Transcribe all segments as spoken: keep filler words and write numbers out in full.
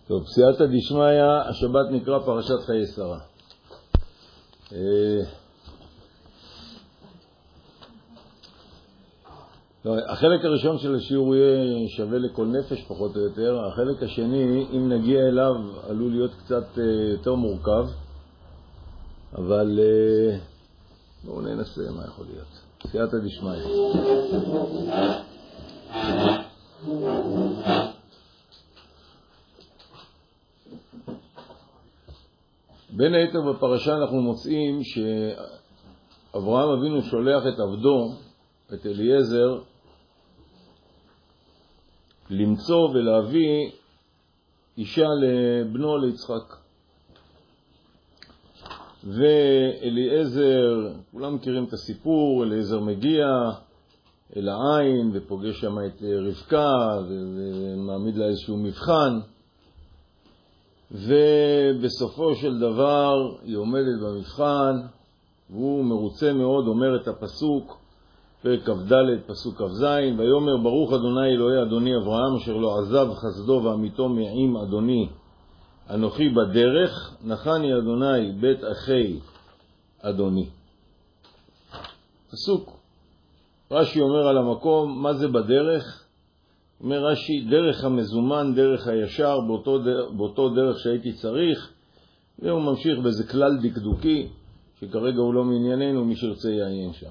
טוב, סייעתא דשמיא, השבת נקרא פרשת חיי שרה. החלק הראשון של השיעור יהיה שווה לכל נפש פחות או יותר. החלק השני, אם נגיע אליו, עלול להיות קצת יותר מורכב, אבל בואו ננסה מה יכול להיות. סייעתא דשמיא. בין היתר בפרשה אנחנו מוצאים שאברהם אבינו שולח את עבדו, את אליעזר, למצוא ולהביא אישה לבנו ליצחק. ואליעזר, כולם מכירים את הסיפור, אליעזר מגיע אל העין ופוגש שם את רבקה ומעמיד לה איזשהו מבחן, ובסופו של דבר היא עומדת במבחן והוא מרוצה מאוד, אומר את הפסוק פרק כ"ד פסוק כ"ז, ויאמר ברוך אדוני אלוהי אדוני אברהם אשר לא עזב חסדו ואמיתו מעם אדוני אנוכי בדרך, נחני אדוני בית אחי אדוני. פסוק רש"י אומר על המקום מה זה בדרך. אומר רש"י, דרך המזומן, דרך הישר, באותו, באותו דרך שהייתי צריך, והוא ממשיך באיזה כלל דקדוקי, שכרגע הוא לא מענייננו, מי שרצה יעיין שם.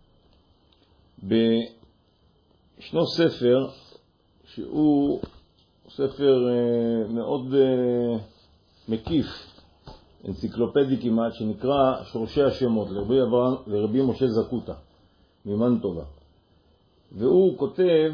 ישנו ספר, שהוא ספר מאוד מקיף, אנציקלופדי כמעט, שנקרא שורשי השמות, לרבי, אברהם, לרבי משה זקוטה, ממנטובה. והוא כותב,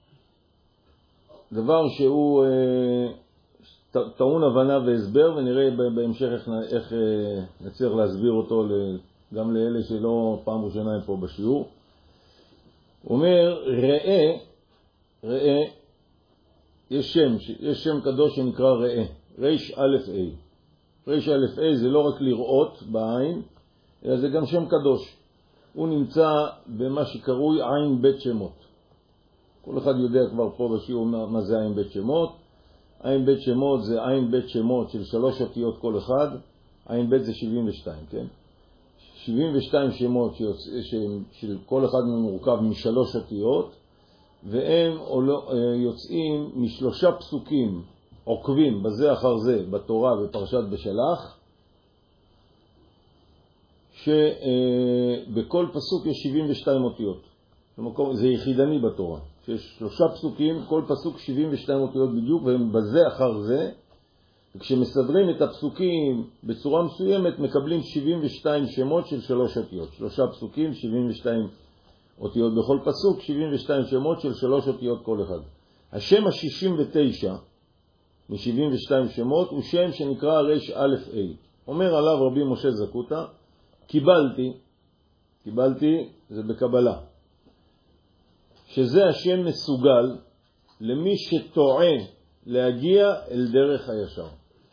דבר שהוא אה, טעון הבנה והסבר, ונראה בהמשך איך, איך אה, נצליח להסביר אותו גם לאלה שלא פעם ראשונה הם פה בשיעור. הוא אומר, ראה, ראה, יש שם, יש שם קדוש שנקרא ראה, ריש א' א'. ריש א' א' זה לא רק לראות בעין, אלא זה גם שם קדוש. הוא נמצא במה שקרוי עין בית שמות. כל אחד יודע כבר פה בשיעור מה זה עין בית שמות. עין בית שמות זה עין בית שמות של שלוש אותיות כל אחד. עין בית זה שבעים ושתיים, כן? שבעים ושתיים שמות של כל אחד מורכב משלוש אותיות, והם יוצאים משלושה פסוקים עוקבים בזה אחר זה בתורה בפרשת בשלח, שבכל פסוק יש שבעים ושתיים אותיות. זה יחידני בתורה. שיש שלושה פסוקים, כל פסוק שבעים ושתיים אותיות בדיוק, והם בזה אחר זה. וכשמסדרים את הפסוקים בצורה מסוימת, מקבלים שבעים ושתיים שמות של שלוש אותיות. שלושה פסוקים, שבעים ושתיים אותיות בכל פסוק, שבעים ושתיים שמות של שלוש אותיות כל אחד. השם ה-שישים ותשע מ-שבעים ושתיים שמות הוא שם שנקרא ריש א' א'. אומר עליו רבי משה זקוטה, קיבלתי, קיבלתי זה בקבלה, שזה השם מסוגל למי שטועה להגיע אל דרך הישר.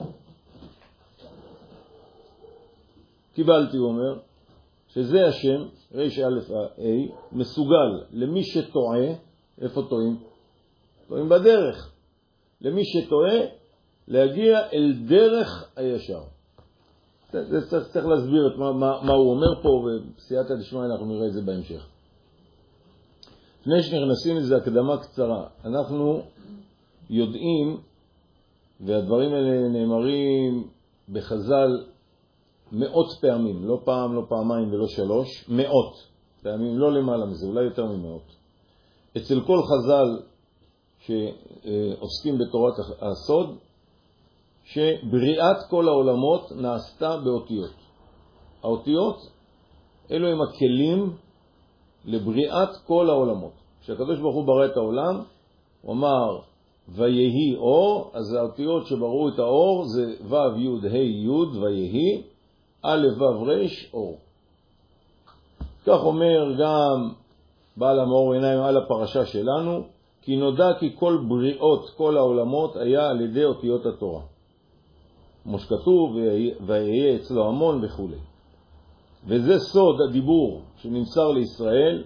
קיבלתי, הוא אומר, שזה השם, ריש א' א', מסוגל למי שטועה, איפה טועים? טועים בדרך. למי שטועה להגיע אל דרך הישר. זה צריך, צריך להסביר את מה, מה, מה הוא אומר פה, ובסייעתא דשמיא אנחנו נראה את זה בהמשך. לפני שנכנסים לזה הקדמה קצרה, אנחנו יודעים, והדברים האלה נאמרים בחז"ל מאות פעמים, לא פעם, לא פעמיים ולא שלוש, מאות פעמים, לא למעלה מזה, אולי יותר ממאות. אצל כל חז"ל שעוסקים בתורת הסוד, שבריאת כל העולמות נעשתה באותיות. האותיות, אלו הם הכלים לבריאת כל העולמות. כשהקדוש ברוך הוא ברא את העולם, הוא אמר ויהי אור, אז האותיות שבראו את האור זה ו' י' ה' י' ויהי, א' ו' ר' אור. כך אומר גם בעל המאור עיניים על הפרשה שלנו, כי נודע כי כל בריאות כל העולמות היה על ידי אותיות התורה. כמו שכתוב, ויהיה אצלו המון וכו'. וזה סוד הדיבור שנמסר לישראל,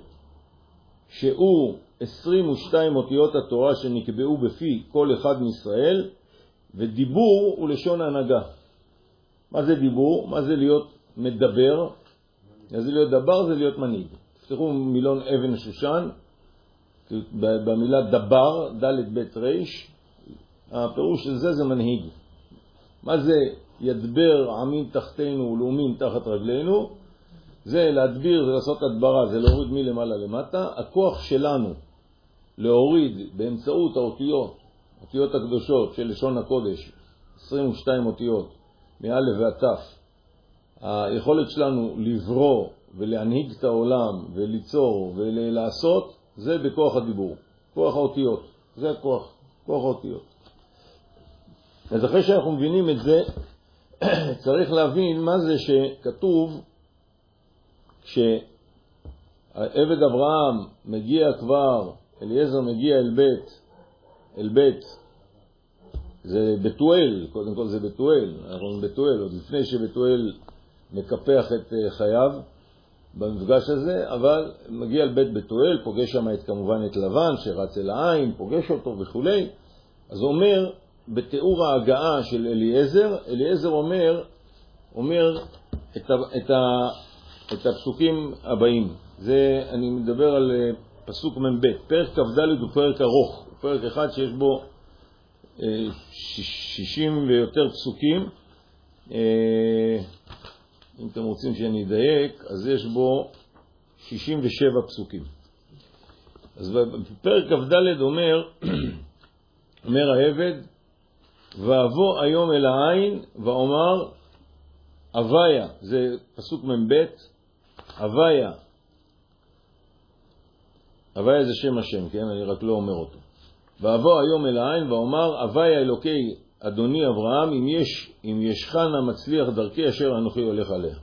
שהוא עשרים ושתיים אותיות התורה שנקבעו בפי כל אחד מישראל, ודיבור הוא לשון הנהגה. מה זה דיבור? מה זה להיות מדבר? מה זה להיות דבר? זה להיות מנהיג. תפתחו מילון אבן שושן, במילה דבר, ד' ב' ריש, הפירוש של זה זה מנהיג. מה זה ידבר עמים תחתינו ולאומים תחת רגלינו? זה להדביר, זה לעשות הדברה, זה להוריד מלמעלה למטה. הכוח שלנו להוריד באמצעות האותיות, אותיות הקדושות של לשון הקודש, עשרים ושתיים אותיות, מאלף ועד תף, היכולת שלנו לברוא ולהנהיג את העולם וליצור ולעשות, זה בכוח הדיבור, כוח האותיות, זה הכוח, כוח האותיות. אז אחרי שאנחנו מבינים את זה, צריך להבין מה זה שכתוב כשעבד אברהם מגיע כבר, אליעזר מגיע אל בית, אל בית, זה בתואל, קודם כל זה בתואל, אנחנו בתואל, עוד לפני שבתואל מקפח את חייו במפגש הזה, אבל מגיע אל בית בתואל, פוגש שם את, כמובן את לבן שרץ אל העין, פוגש אותו וכו'. אז הוא אומר, בתיאור ההגעה של אליעזר, אליעזר אומר, אומר את, ה, את, ה, את הפסוקים הבאים. זה, אני מדבר על פסוק מ"ב, פרק כ"ד הוא פרק ארוך, הוא פרק אחד שיש בו שישים ויותר פסוקים. אם אתם רוצים שאני אדייק, אז יש בו שישים ושבע פסוקים. אז בפרק כ"ד אומר, אומר העבד, ואבוא היום אל העין ואומר הוויה, זה פסוק מ"ב, הוויה, הוויה זה שם השם, כן? אני רק לא אומר אותו. ואבוא היום אל העין ואומר הוויה אלוקי אדוני אברהם, אם יש, אם ישכן המצליח דרכי אשר אנוכי הולך עליה.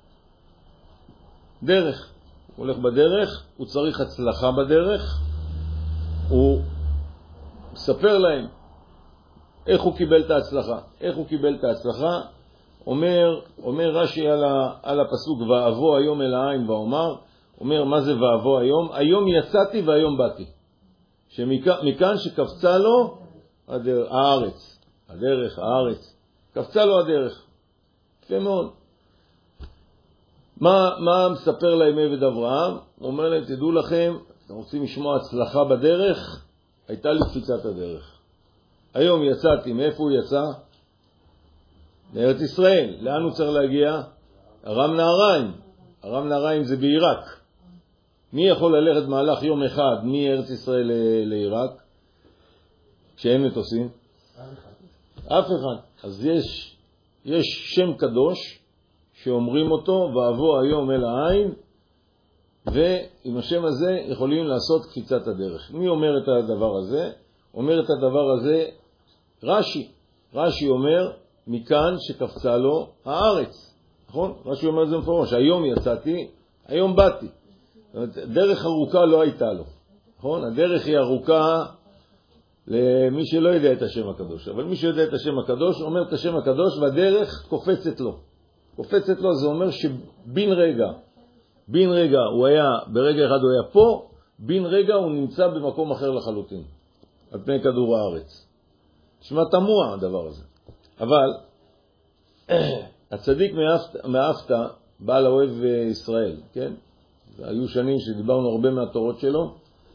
דרך, הוא הולך בדרך, הוא צריך הצלחה בדרך, הוא מספר להם איך הוא קיבל את ההצלחה. איך הוא קיבל את ההצלחה? אומר, אומר רש"י על, ה, על הפסוק ואבוא היום אל העין ואומר, אומר מה זה ואבוא היום? היום יצאתי והיום באתי. שמכאן שקפצה לו הדרך, הארץ, הדרך, הארץ, קפצה לו הדרך. יפה מאוד. מה, מה מספר להם עבד אברהם? הוא אומר להם, תדעו לכם, אתם רוצים לשמוע הצלחה בדרך? הייתה לי קפיצת הדרך. היום יצאתי, מאיפה הוא יצא? לארץ ישראל. לאן הוא צריך להגיע? ארם נהריים. ארם נהריים זה בעיראק. מי יכול ללכת מהלך יום אחד מארץ ישראל לעיראק? כשאין מטוסים? אף אחד. אז יש, יש שם קדוש שאומרים אותו, ואבוא היום אל העין, ועם השם הזה יכולים לעשות קפיצת הדרך. מי אומר את הדבר הזה? אומר את הדבר הזה רש"י. רש"י אומר, מכאן שקפצה לו הארץ. נכון? רש"י אומר את זה מפורש. היום יצאתי, היום באתי. דרך ארוכה לא הייתה לו. נכון? הדרך היא ארוכה למי שלא יודע את השם הקדוש. אבל מי שיודע את השם הקדוש, אומר את השם הקדוש, והדרך קופצת לו. קופצת לו, זה אומר שבין רגע, בין רגע הוא היה, ברגע אחד הוא היה פה, בין רגע הוא נמצא במקום אחר לחלוטין, על פני כדור הארץ. נשמע תמוה הדבר הזה. אבל הצדיק מאפתא, בעל האוהב ישראל, כן? היו שנים שדיברנו הרבה מהתורות שלו,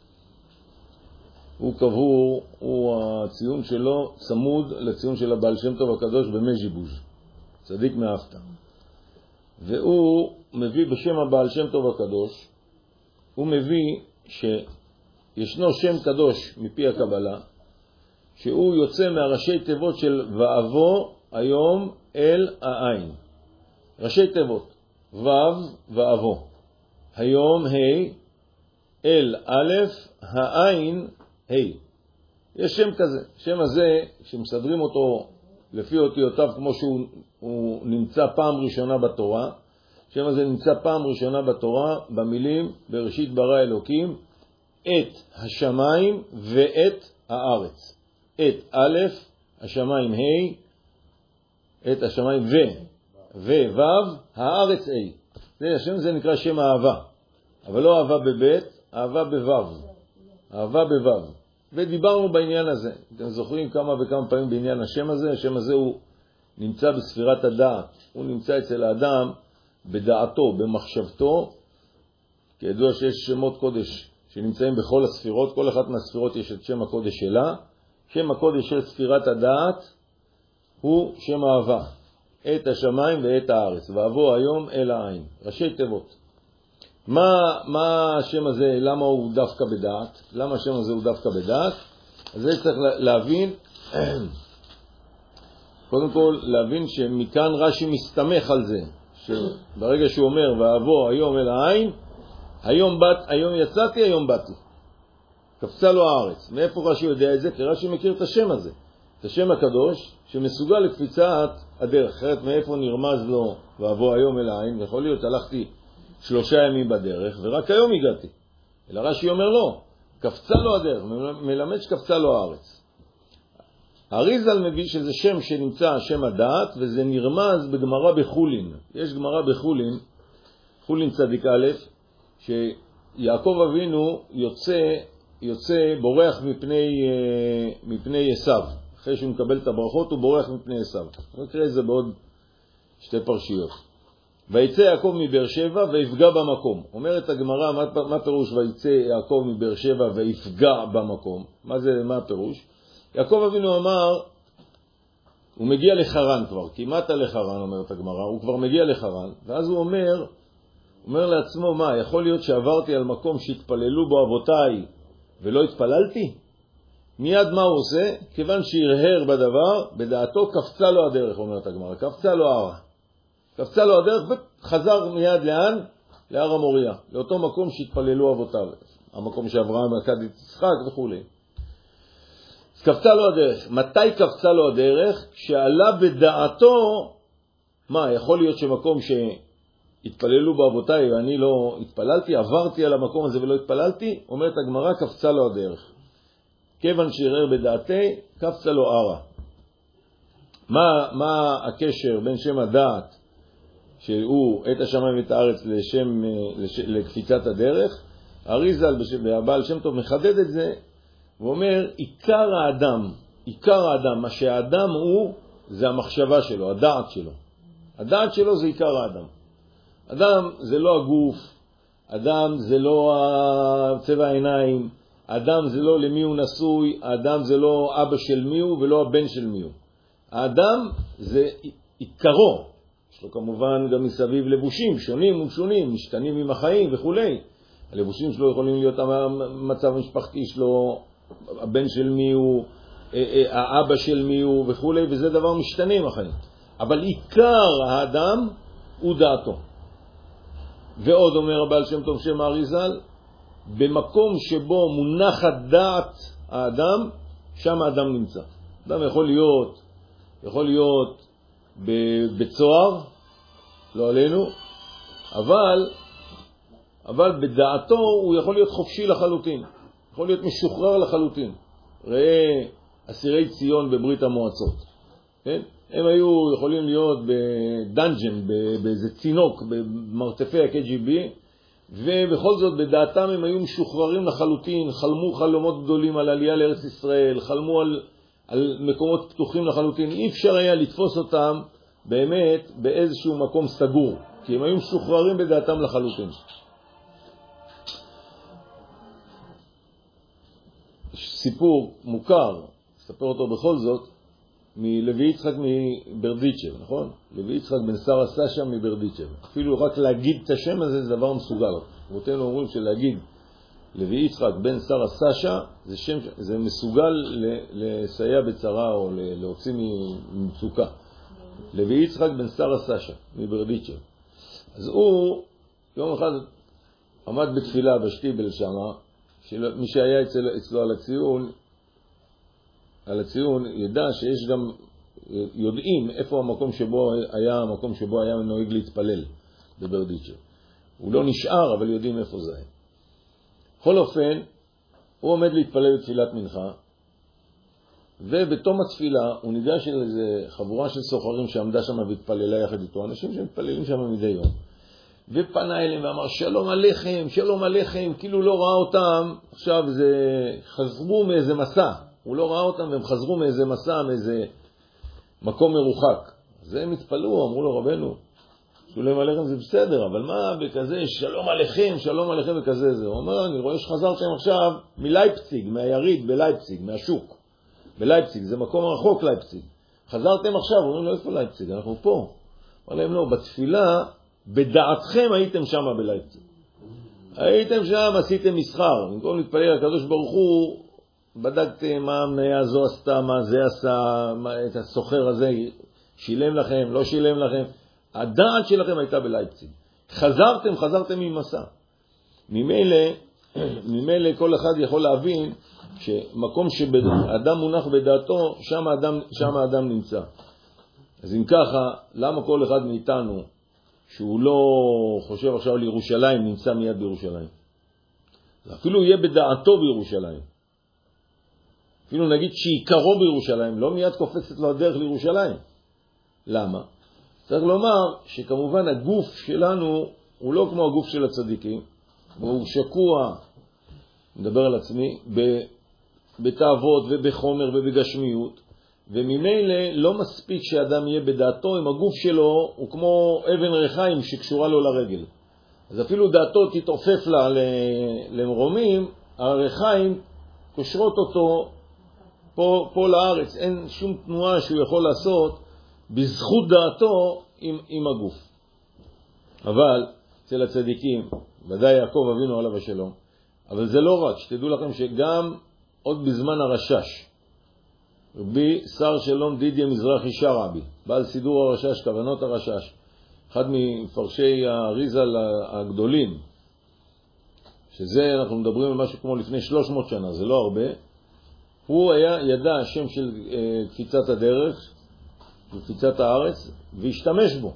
הוא קבור, הוא הציון שלו צמוד לציון של הבעל שם טוב הקדוש במז'יבוז', צדיק מאפתא. והוא מביא בשם הבעל שם טוב הקדוש, הוא מביא שישנו שם קדוש מפי הקבלה, שהוא יוצא מהראשי תיבות של ואבוא היום אל העין. ראשי תיבות, ו' ואבוא. היום ה', אל א', העין ה'. יש שם כזה. שם הזה, שמסדרים אותו לפי אותיותיו כמו שהוא נמצא פעם ראשונה בתורה, שם הזה נמצא פעם ראשונה בתורה במילים בראשית ברא אלוקים את השמיים ואת הארץ. את א', השמיים ה', את השמיים ו, ו, ו', הארץ ה'. זה השם זה נקרא שם אהבה, אבל לא אהבה בבית, אהבה בו', אהבה בו'. ודיברנו בעניין הזה. אתם זוכרים כמה וכמה פעמים בעניין השם הזה? השם הזה הוא נמצא בספירת הדעת. הוא נמצא אצל האדם בדעתו, במחשבתו. כידוע שיש שמות קודש שנמצאים בכל הספירות. כל אחת מהספירות יש את שם הקודש שלה. שם הקודש של ספירת הדעת הוא שם אהבה. את השמיים ואת הארץ. ואבוא היום אל העין. ראשי תיבות. מה, מה השם הזה, למה הוא דווקא בדעת? למה השם הזה הוא דווקא בדעת? אז זה צריך להבין, קודם כל להבין שמכאן רש"י מסתמך על זה, שברגע שהוא אומר ואבוא היום אל העין, היום, באת, היום יצאתי, היום באתי. קפצה לו הארץ. מאיפה רש"י יודע את זה? כי רש"י מכיר את השם הזה, את השם הקדוש, שמסוגל לקפיצת הדרך. אחרת מאיפה נרמז לו ואבוא היום אל העין? יכול להיות, הלכתי שלושה ימים בדרך, ורק היום הגעתי. אלא רש"י אומר לא, קפצה לו הדרך, מלמד שקפצה לו הארץ. אריזל מביא שזה שם שנמצא שם הדעת, וזה נרמז בגמרא בחולין. יש גמרא בחולין, חולין צדיק א', שיעקב אבינו יוצא, יוצא בורח מפני, מפני עשיו. אחרי שהוא מקבל את הברכות, הוא בורח מפני עשיו. נקרא את זה בעוד שתי פרשיות. ויצא יעקב מבאר שבע ויפגע במקום. אומרת הגמרא, מה, מה פירוש ויצא יעקב מבאר שבע ויפגע במקום? מה זה, מה הפירוש? יעקב אבינו אמר, הוא מגיע לחרן כבר, כמעט לחרן, אומרת הגמרא, הוא כבר מגיע לחרן, ואז הוא אומר, אומר לעצמו, מה, יכול להיות שעברתי על מקום שהתפללו בו אבותיי ולא התפללתי? מיד מה הוא עושה? כיוון שהרהר בדבר, בדעתו קפצה לו הדרך, אומרת הגמרא, קפצה לו הערה. קפצה לו הדרך וחזר מיד לאן? להר המוריה, לאותו מקום שהתפללו אבותיו, המקום שאברהם עקד את יצחק וכו'. אז קפצה לו הדרך. מתי קפצה לו הדרך? כשעלה בדעתו, מה, יכול להיות שמקום שהתפללו באבותיי ואני לא התפללתי, עברתי על המקום הזה ולא התפללתי, אומרת הגמרא, קפצה לו הדרך. כיוון שהרהר בדעתי, קפצה לו ערה. מה, מה הקשר בין שם הדעת שהוא את השמיים ואת הארץ לשם, לש, לקפיצת הדרך? אריזל והבעל שם טוב מחדד את זה ואומר, עיקר האדם, עיקר האדם, מה שהאדם הוא, זה המחשבה שלו, הדעת שלו. הדעת שלו זה עיקר האדם. אדם זה לא הגוף, אדם זה לא צבע העיניים, אדם זה לא למי הוא נשוי, האדם זה לא אבא של מי הוא ולא הבן של מי הוא. האדם זה עיקרו. יש לו כמובן גם מסביב לבושים שונים ומשונים, משתנים עם החיים וכו'. הלבושים שלו יכולים להיות המצב המשפחתי שלו, הבן של מי הוא, האבא של מי הוא וכו', וזה דבר משתנה עם החיים. אבל עיקר האדם הוא דעתו. ועוד אומר הבעל שם טוב שם אריזל, במקום שבו מונחת דעת האדם, שם האדם נמצא. אדם יכול להיות, יכול להיות בצוהר, לא עלינו, אבל, אבל בדעתו הוא יכול להיות חופשי לחלוטין, יכול להיות משוחרר לחלוטין. ראה אסירי ציון בברית המועצות, כן? הם היו יכולים להיות בדנג'ן, באיזה צינוק, במרתפי ה-קי ג'י בי, ובכל זאת בדעתם הם היו משוחררים לחלוטין, חלמו חלומות גדולים על עלייה לארץ ישראל, חלמו על, על מקומות פתוחים לחלוטין. אי אפשר היה לתפוס אותם באמת באיזשהו מקום סגור, כי הם היו משוחררים בדעתם לחלוטין. סיפור מוכר, אספר אותו בכל זאת, מלוי יצחק מברדיצ'ב, נכון? לוי יצחק בן שרה סשה מברדיצ'ב. אפילו רק להגיד את השם הזה זה דבר מסוגל. רבותינו אומרים שלהגיד לוי יצחק בן שרה סשה זה שם, זה מסוגל לסייע בצרה או להוציא ממצוקה. לוי יצחק בן שרה סשה מברדיצ'ב. אז הוא יום אחד עמד בתפילה בשטיבל שמה, מי שהיה אצל, אצלו על הציון, על הציון ידע שיש גם, יודעים איפה המקום שבו היה, המקום שבו היה נוהג להתפלל בברדיצ'ב. הוא לא נשאר, אבל יודעים איפה זה היה. בכל אופן, הוא עומד להתפלל בתפילת מנחה, ובתום התפילה הוא ניגש אל איזה חבורה של סוחרים שעמדה שם והתפללה יחד איתו, אנשים שמתפללים שם מדי יום. ופנה אליהם ואמר שלום עליכם, שלום עליכם, כאילו לא ראה אותם. עכשיו זה חזרו מאיזה מסע, הוא לא ראה אותם והם חזרו מאיזה מסע, מאיזה מקום מרוחק. אז הם התפלאו, אמרו לו רבנו, שלום עליכם זה בסדר, אבל מה בכזה שלום עליכם, שלום עליכם וכזה זה? הוא אומר, אני רואה שחזרתם עכשיו מלייפציג, מהיריד בלייפציג, מהשוק. בלייפציג, זה מקום רחוק לייפציג. חזרתם עכשיו, אומרים לו איפה לייפציג? אנחנו פה. אמר להם לא, בתפילה, בדעתכם הייתם שם בלייפציג. הייתם שם, עשיתם מסחר. במקום להתפלל הקדוש ברוך הוא, בדקתם מה המניה הזו עשתה, מה זה עשה, מה, את הסוחר הזה שילם לכם, לא שילם לכם. הדעת שלכם הייתה בלייפציג. חזרתם, חזרתם ממסע. ממילא, ממילא כל אחד יכול להבין שמקום שאדם מונח בדעתו, שם האדם, שם האדם נמצא. אז אם ככה, למה כל אחד מאיתנו, שהוא לא חושב עכשיו על ירושלים, נמצא מיד בירושלים? אפילו יהיה בדעתו בירושלים. אפילו נגיד שעיקרו בירושלים, לא מיד קופצת לו הדרך לירושלים. למה? צריך לומר שכמובן הגוף שלנו הוא לא כמו הגוף של הצדיקים, והוא שקוע, מדבר על עצמי, בתאוות ובחומר ובגשמיות, וממילא לא מספיק שאדם יהיה בדעתו, אם הגוף שלו הוא כמו אבן רחיים שקשורה לו לרגל. אז אפילו דעתו תתעופף לה למרומים, הרחיים קושרות אותו פה, פה לארץ, אין שום תנועה שהוא יכול לעשות בזכות דעתו עם, עם הגוף. אבל אצל הצדיקים, ודאי יעקב אבינו עליו השלום, אבל זה לא רק, שתדעו לכם שגם עוד בזמן הרשש, רבי שר שלום דידיה מזרחי שרעבי, בעל סידור הרשש, כוונות הרשש, אחד מפרשי הריזל הגדולים, שזה אנחנו מדברים על משהו כמו לפני שלוש מאות שנה, זה לא הרבה, הוא היה ידע השם של אה, קפיצת הדרך, קפיצת הארץ, והשתמש בו.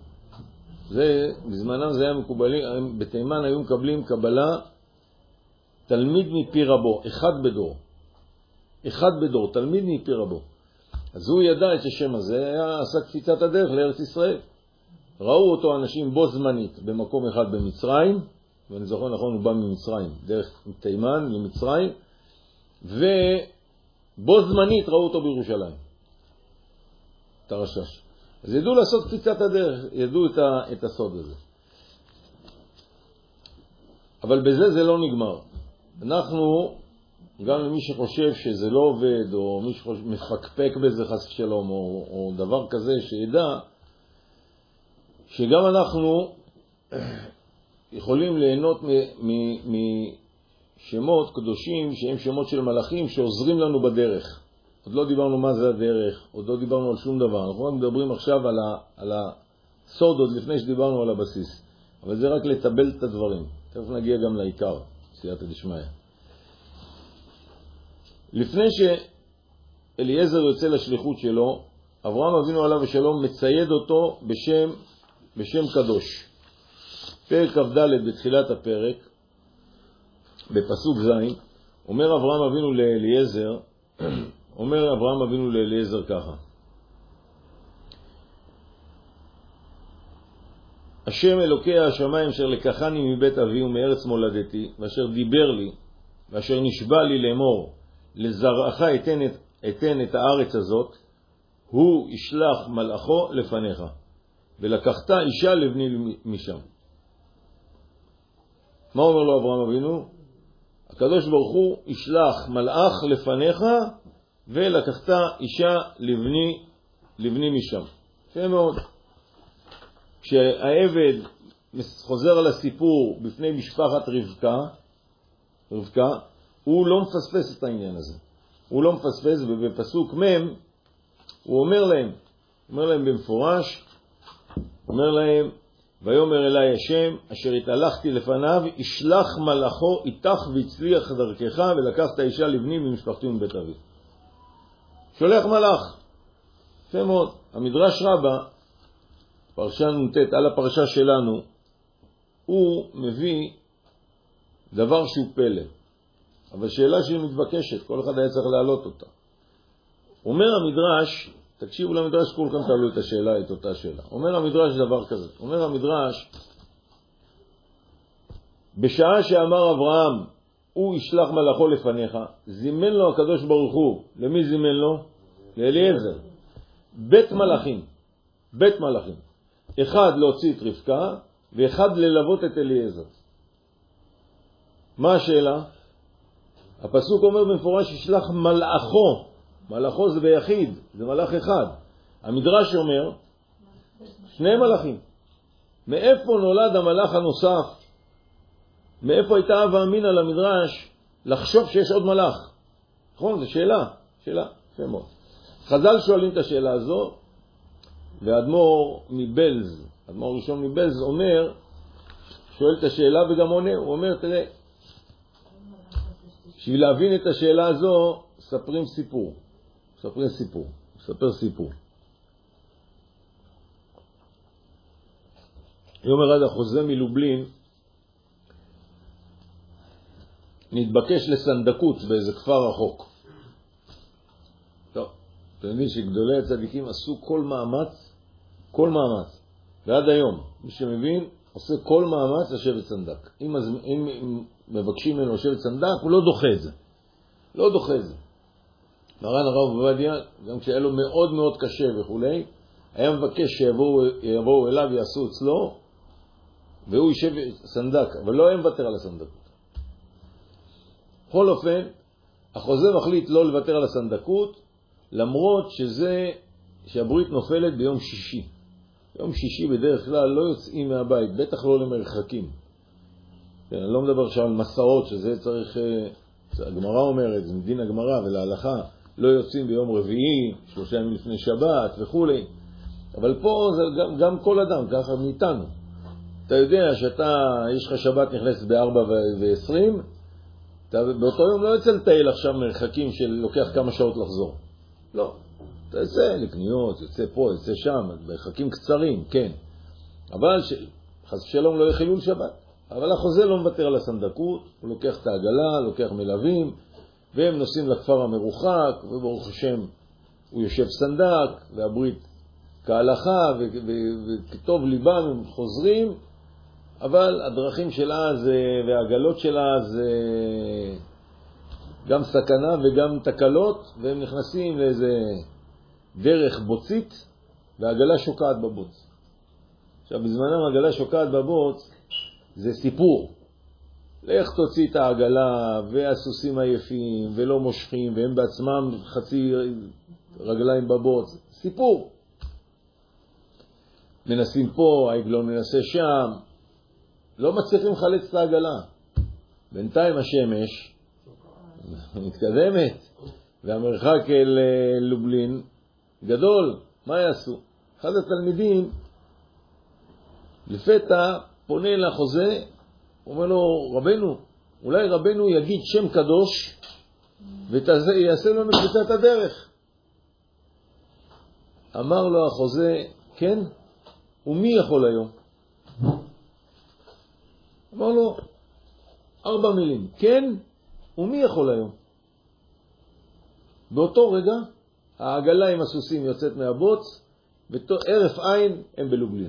זה, בזמנם זה היה מקובלי, בתימן היו מקבלים קבלה, תלמיד מפי רבו, אחד בדור. אחד בדור, תלמיד מפי רבו. אז הוא ידע את השם הזה, היה עשה קפיצת הדרך לארץ ישראל. ראו אותו אנשים בו זמנית במקום אחד במצרים, ואני זוכר נכון הוא בא ממצרים, דרך תימן ממצרים, ובו זמנית ראו אותו בירושלים. את הרשש. אז ידעו לעשות קפיצת הדרך, ידעו את, ה, את הסוד הזה. אבל בזה זה לא נגמר. אנחנו, גם למי שחושב שזה לא עובד, או מי שמפקפק בזה חס שלום, או, או דבר כזה, שידע שגם אנחנו יכולים ליהנות משמות קדושים, שהם שמות של מלאכים, שעוזרים לנו בדרך. עוד לא דיברנו מה זה הדרך, עוד לא דיברנו על שום דבר. אנחנו מדברים עכשיו על, ה, על הסוד, עוד לפני שדיברנו על הבסיס. אבל זה רק לטבל את הדברים. תכף נגיע גם לעיקר, סייעתא דשמיא. לפני שאליעזר יוצא לשליחות שלו, אברהם אבינו עליו השלום מצייד אותו בשם, בשם קדוש. פרק כ"ד בתחילת הפרק, בפסוק ז', אומר אברהם אבינו לאליעזר, אומר אברהם אבינו לאליעזר ככה: השם אלוקי השמיים אשר לקחני מבית אבי ומארץ מולדתי, ואשר דיבר לי, ואשר נשבע לי לאמור, לזרעך אתן את, אתן את הארץ הזאת, הוא ישלח מלאכו לפניך, ולקחת אישה לבני משם. מה אומר לו אברהם אבינו? הקדוש ברוך הוא ישלח מלאך לפניך, ולקחת אישה לבני, לבני משם. יפה מאוד. כשהעבד חוזר על הסיפור בפני משפחת רבקה, רבקה, הוא לא מפספס את העניין הזה. הוא לא מפספס, ובפסוק מם, הוא אומר להם, אומר להם במפורש, אומר להם, ויאמר אלי השם, אשר התהלכתי לפניו, ישלח מלאכו איתך והצליח דרכך, ולקחת אישה לבני ממשפחתי מבית אבי. שולח מלאך. יפה מאוד. המדרש רבה, פרשה נ"ט, על הפרשה שלנו, הוא מביא דבר שהוא פלא. אבל שאלה שהיא מתבקשת, כל אחד היה צריך להעלות אותה. אומר המדרש, תקשיבו למדרש, כולכם תעלו את השאלה, את אותה שאלה. אומר המדרש דבר כזה. אומר המדרש, בשעה שאמר אברהם, הוא ישלח מלאכו לפניך, זימן לו הקדוש ברוך הוא. למי זימן לו? לאליעזר. בית מלאכים. בית מלאכים. אחד להוציא את רבקה, ואחד ללוות את אליעזר. מה השאלה? הפסוק אומר במפורש ישלח מלאכו. מלאכו זה ביחיד, זה מלאך אחד. המדרש אומר שני מלאכים. מאיפה נולד המלאך הנוסף? מאיפה הייתה אבא אמינא למדרש לחשוב שיש עוד מלאך? נכון, זו שאלה, שאלה, יפה מאוד. חז"ל שואלים את השאלה הזו, ואדמו"ר מבלז, אדמו"ר ראשון מבלז אומר, שואל את השאלה וגם עונה, הוא אומר, תראה, בשביל להבין את השאלה הזו, ספרים סיפור. ספרים סיפור. ספר סיפור. יום אחד החוזה מלובלין נתבקש לסנדקות באיזה כפר רחוק. טוב, אתם יודעים שגדולי הצדיקים עשו כל מאמץ, כל מאמץ, ועד היום, מי שמבין, עושה כל מאמץ לשבת סנדק. אם, אם, אם מבקשים ממנו לשבת סנדק, הוא לא דוחה את זה. לא דוחה את זה. מרן הרב עובדיה, גם כשהיה לו מאוד מאוד קשה וכולי, היה מבקש שיבואו אליו ויעשו אצלו, והוא יישב סנדק, אבל לא היה מוותר על הסנדקות. בכל אופן, החוזה מחליט לא לוותר על הסנדקות, למרות שזה, שהברית נופלת ביום שישי. יום שישי בדרך כלל לא יוצאים מהבית, בטח לא למרחקים. כן, אני לא מדבר עכשיו על מסעות, שזה צריך, הגמרא אומרת, זה מדין הגמרא ולהלכה, לא יוצאים ביום רביעי, שלושה ימים לפני שבת וכו'. אבל פה זה גם, גם כל אדם, ככה מאיתנו. אתה יודע שאתה, יש לך שבת נכנסת ב-ארבע ועשרים, אתה באותו יום לא יוצא לטייל עכשיו מרחקים של לוקח כמה שעות לחזור. לא. אתה יוצא לקניות, יוצא פה, יוצא שם, מרחקים קצרים, כן. אבל חס ושלום לא יהיה חילול שבת. אבל החוזה לא מוותר על הסנדקות, הוא לוקח את העגלה, לוקח מלווים, והם נוסעים לכפר המרוחק, וברוך השם הוא יושב סנדק, והברית כהלכה, וכתוב ליבם הם חוזרים, אבל הדרכים של אז והעגלות של אז גם סכנה וגם תקלות, והם נכנסים לאיזה דרך בוצית, והעגלה שוקעת בבוץ. עכשיו, בזמנם העגלה שוקעת בבוץ, זה סיפור. לך תוציא את העגלה, והסוסים עייפים, ולא מושכים, והם בעצמם חצי רגליים בבוץ. סיפור. מנסים פה, העגלון מנסה שם, לא מצליחים לחלץ את העגלה. בינתיים השמש מתקדמת, והמרחק אל לובלין גדול. מה יעשו? אחד התלמידים לפתע פונה לחוזה, אומר לו, רבנו, אולי רבנו יגיד שם קדוש ויעשה לנו קפיצת הדרך. אמר לו החוזה, כן? ומי יכול היום? אמר לו, ארבע מילים, כן? ומי יכול היום? באותו רגע, העגלה עם הסוסים יוצאת מהבוץ, וערף עין הם בלובלין.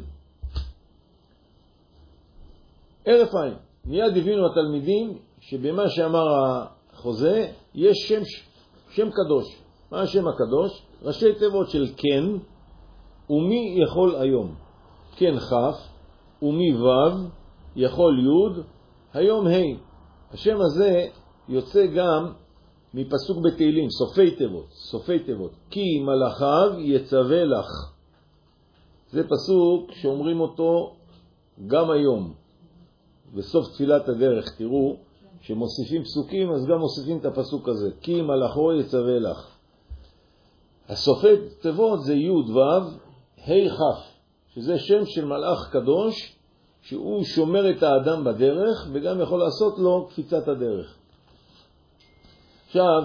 ערף עין. מיד הבינו התלמידים שבמה שאמר החוזה, יש שם, שם קדוש. מה השם הקדוש? ראשי תיבות של כן, ומי יכול היום? כן חף, ומי וו, יכול יוד, היום ה'. השם הזה יוצא גם מפסוק בתהילים, סופי תיבות, סופי תיבות. כי מלאכיו יצווה לך. זה פסוק שאומרים אותו גם היום. בסוף תפילת הדרך, תראו, שמוסיפים פסוקים, אז גם מוסיפים את הפסוק הזה. כי מלאכו יצווה לך. הסופי תיבות זה י' ו' ה' כ', שזה שם של מלאך קדוש, שהוא שומר את האדם בדרך, וגם יכול לעשות לו קפיצת הדרך. עכשיו,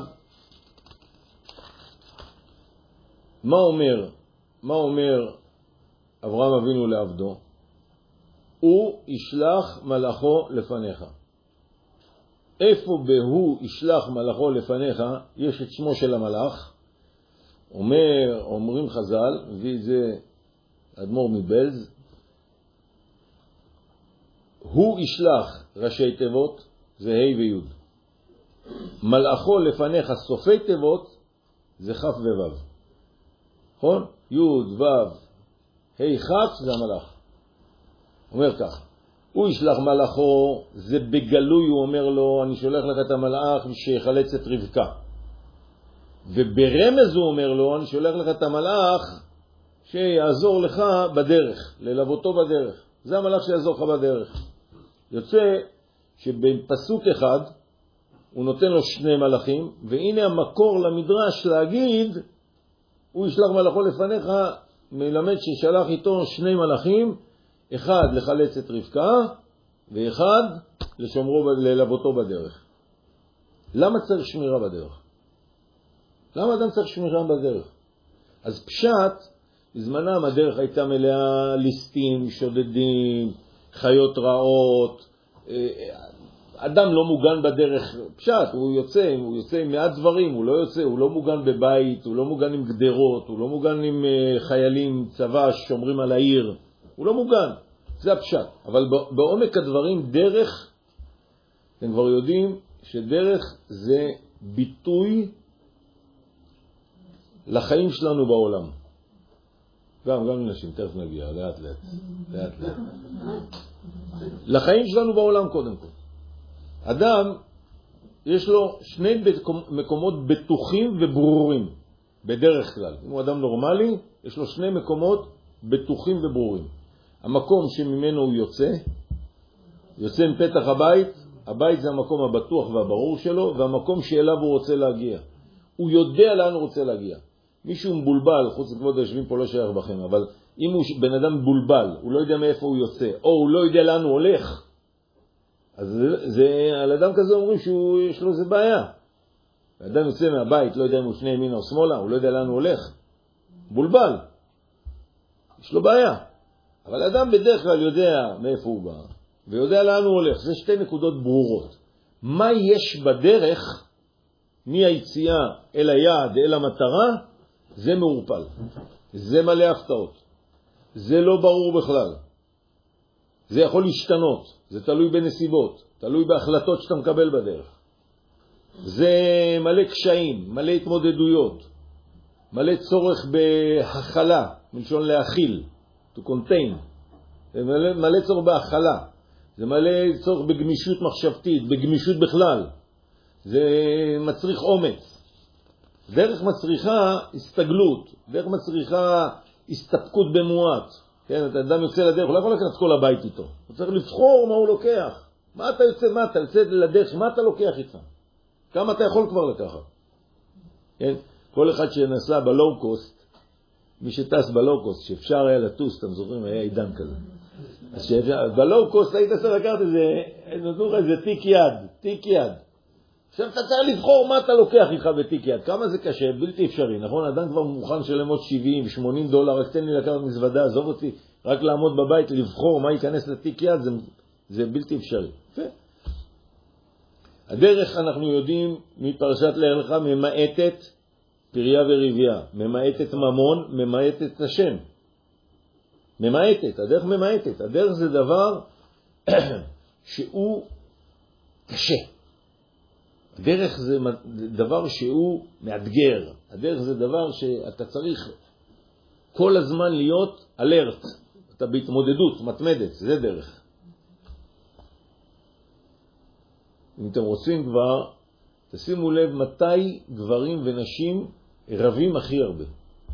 מה אומר, מה אומר אברהם אבינו לעבדו? הוא ישלח מלאכו לפניך. איפה בהוא ישלח מלאכו לפניך, יש את שמו של המלאך. אומר, אומרים חז"ל, מביא את זה אדמו"ר מבלז, הוא ישלח ראשי תיבות, זה ה' וי'. מלאכו לפניך סופי תיבות, זה כ' וו'. נכון? י' ו' ה' כ' זה המלאך. אומר כך, הוא ישלח מלאכו, זה בגלוי, הוא אומר לו, אני שולח לך את המלאך שיחלץ את רבקה. וברמז הוא אומר לו, אני שולח לך את המלאך שיעזור לך בדרך, ללוותו בדרך. זה המלאך שיעזור לך בדרך. יוצא שבפסוק אחד הוא נותן לו שני מלאכים, והנה המקור למדרש להגיד, הוא ישלח מלאכו לפניך, מלמד ששלח איתו שני מלאכים, אחד לחלץ את רבקה, ואחד לשומרו, ללוותו בדרך. למה צריך שמירה בדרך? למה אדם צריך שמירה בדרך? אז פשט, בזמנם הדרך הייתה מלאה ליסטים, שודדים, חיות רעות, אדם לא מוגן בדרך, פשט, הוא יוצא, הוא יוצא עם מעט דברים, הוא לא יוצא, הוא לא מוגן בבית, הוא לא מוגן עם גדרות, הוא לא מוגן עם חיילים, צבא שומרים על העיר, הוא לא מוגן, זה הפשט. אבל בעומק הדברים, דרך, אתם כבר יודעים שדרך זה ביטוי לחיים שלנו בעולם. גם, גם לנשים, תכף נגיע, לאט לאט, לאט לאט. לחיים שלנו בעולם קודם כל. אדם, יש לו שני מקומות בטוחים וברורים, בדרך כלל. אם הוא אדם נורמלי, יש לו שני מקומות בטוחים וברורים. המקום שממנו הוא יוצא, יוצא מפתח הבית, הבית זה המקום הבטוח והברור שלו, והמקום שאליו הוא רוצה להגיע. הוא יודע לאן הוא רוצה להגיע. מישהו מבולבל, חוץ מכבוד היושבים פה לא שייך בכם, אבל אם הוא בן אדם מבולבל, הוא לא יודע מאיפה הוא יוצא, או הוא לא יודע לאן הוא הולך, אז זה, זה, על אדם כזה אומרים שיש לו זה בעיה. האדם יוצא מהבית, לא יודע אם הוא לפני ימינה או שמאלה, הוא לא יודע לאן הוא הולך. בולבל. יש לו בעיה. אבל האדם בדרך כלל יודע מאיפה הוא בא, ויודע לאן הוא הולך. זה שתי נקודות ברורות. מה יש בדרך, מהיציאה אל היעד, אל המטרה, זה מעורפל. זה מלא הפתעות. זה לא ברור בכלל. זה יכול להשתנות. זה תלוי בנסיבות. תלוי בהחלטות שאתה מקבל בדרך. זה מלא קשיים, מלא התמודדויות. מלא צורך בהכלה, מלשון להכיל. To contain. זה מלא, מלא צורך בהכלה. זה מלא צורך בגמישות מחשבתית, בגמישות בכלל. זה מצריך אומץ. דרך מצריכה הסתגלות, דרך מצריכה הסתפקות במועט. כן, אתה אדם יוצא לדרך, הוא לא יכול לקחת את כל הבית איתו. הוא צריך לבחור מה הוא לוקח. מה אתה יוצא, מה אתה יוצא לדרך, מה אתה לוקח איתך? כמה אתה יכול כבר לקחת? כן, כל אחד שנסע בלואו-קוסט, מי שטס בלואו-קוסט, שאפשר היה לטוס, אתם זוכרים, היה עידן כזה. אז שאפשר, בלואו-קוסט היית צריך לקחת איזה, נתנו לך איזה תיק יד, תיק יד. עכשיו אתה צריך לבחור מה אתה לוקח איתך בתיק יד. כמה זה קשה, בלתי אפשרי, נכון? אדם כבר מוכן שלם עוד שבעים, שמונים דולר, רק תן לי לקחת מזוודה, עזוב אותי, רק לעמוד בבית, לבחור מה ייכנס לתיק יד, זה, זה בלתי אפשרי. הדרך אנחנו יודעים מפרשת לך לך, ממעטת פריה ורבייה, ממעטת ממון, ממעטת השם. ממעטת, הדרך ממעטת. הדרך זה דבר שהוא קשה. הדרך זה דבר שהוא מאתגר. הדרך זה דבר שאתה צריך כל הזמן להיות אלרט. אתה בהתמודדות, מתמדת, זה דרך. אם אתם רוצים כבר, תשימו לב מתי גברים ונשים רבים הכי הרבה.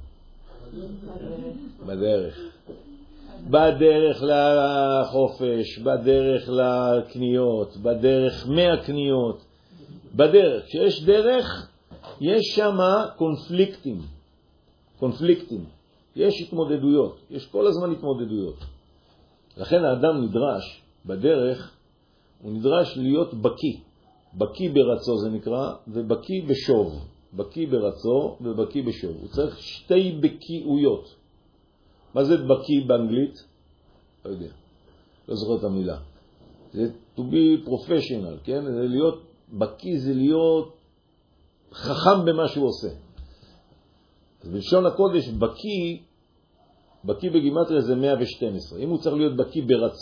בדרך. בדרך לחופש, בדרך לקניות, בדרך מהקניות. בדרך, כשיש דרך, יש שם קונפליקטים. קונפליקטים. יש התמודדויות. יש כל הזמן התמודדויות. לכן האדם נדרש בדרך, הוא נדרש להיות בקי. בקי ברצו זה נקרא, ובקי בשוב. בקי ברצו ובקי בשוב. הוא צריך שתי בקיאויות. מה זה בקי באנגלית? לא יודע. לא זוכר את המילה. זה to be professional, כן? זה להיות בקי, זה להיות חכם במה שהוא עושה. אז בלשון הקודש, בקי, בקי בגימטריה זה מאה ושתים עשרה. אם הוא צריך להיות בקי ברצו,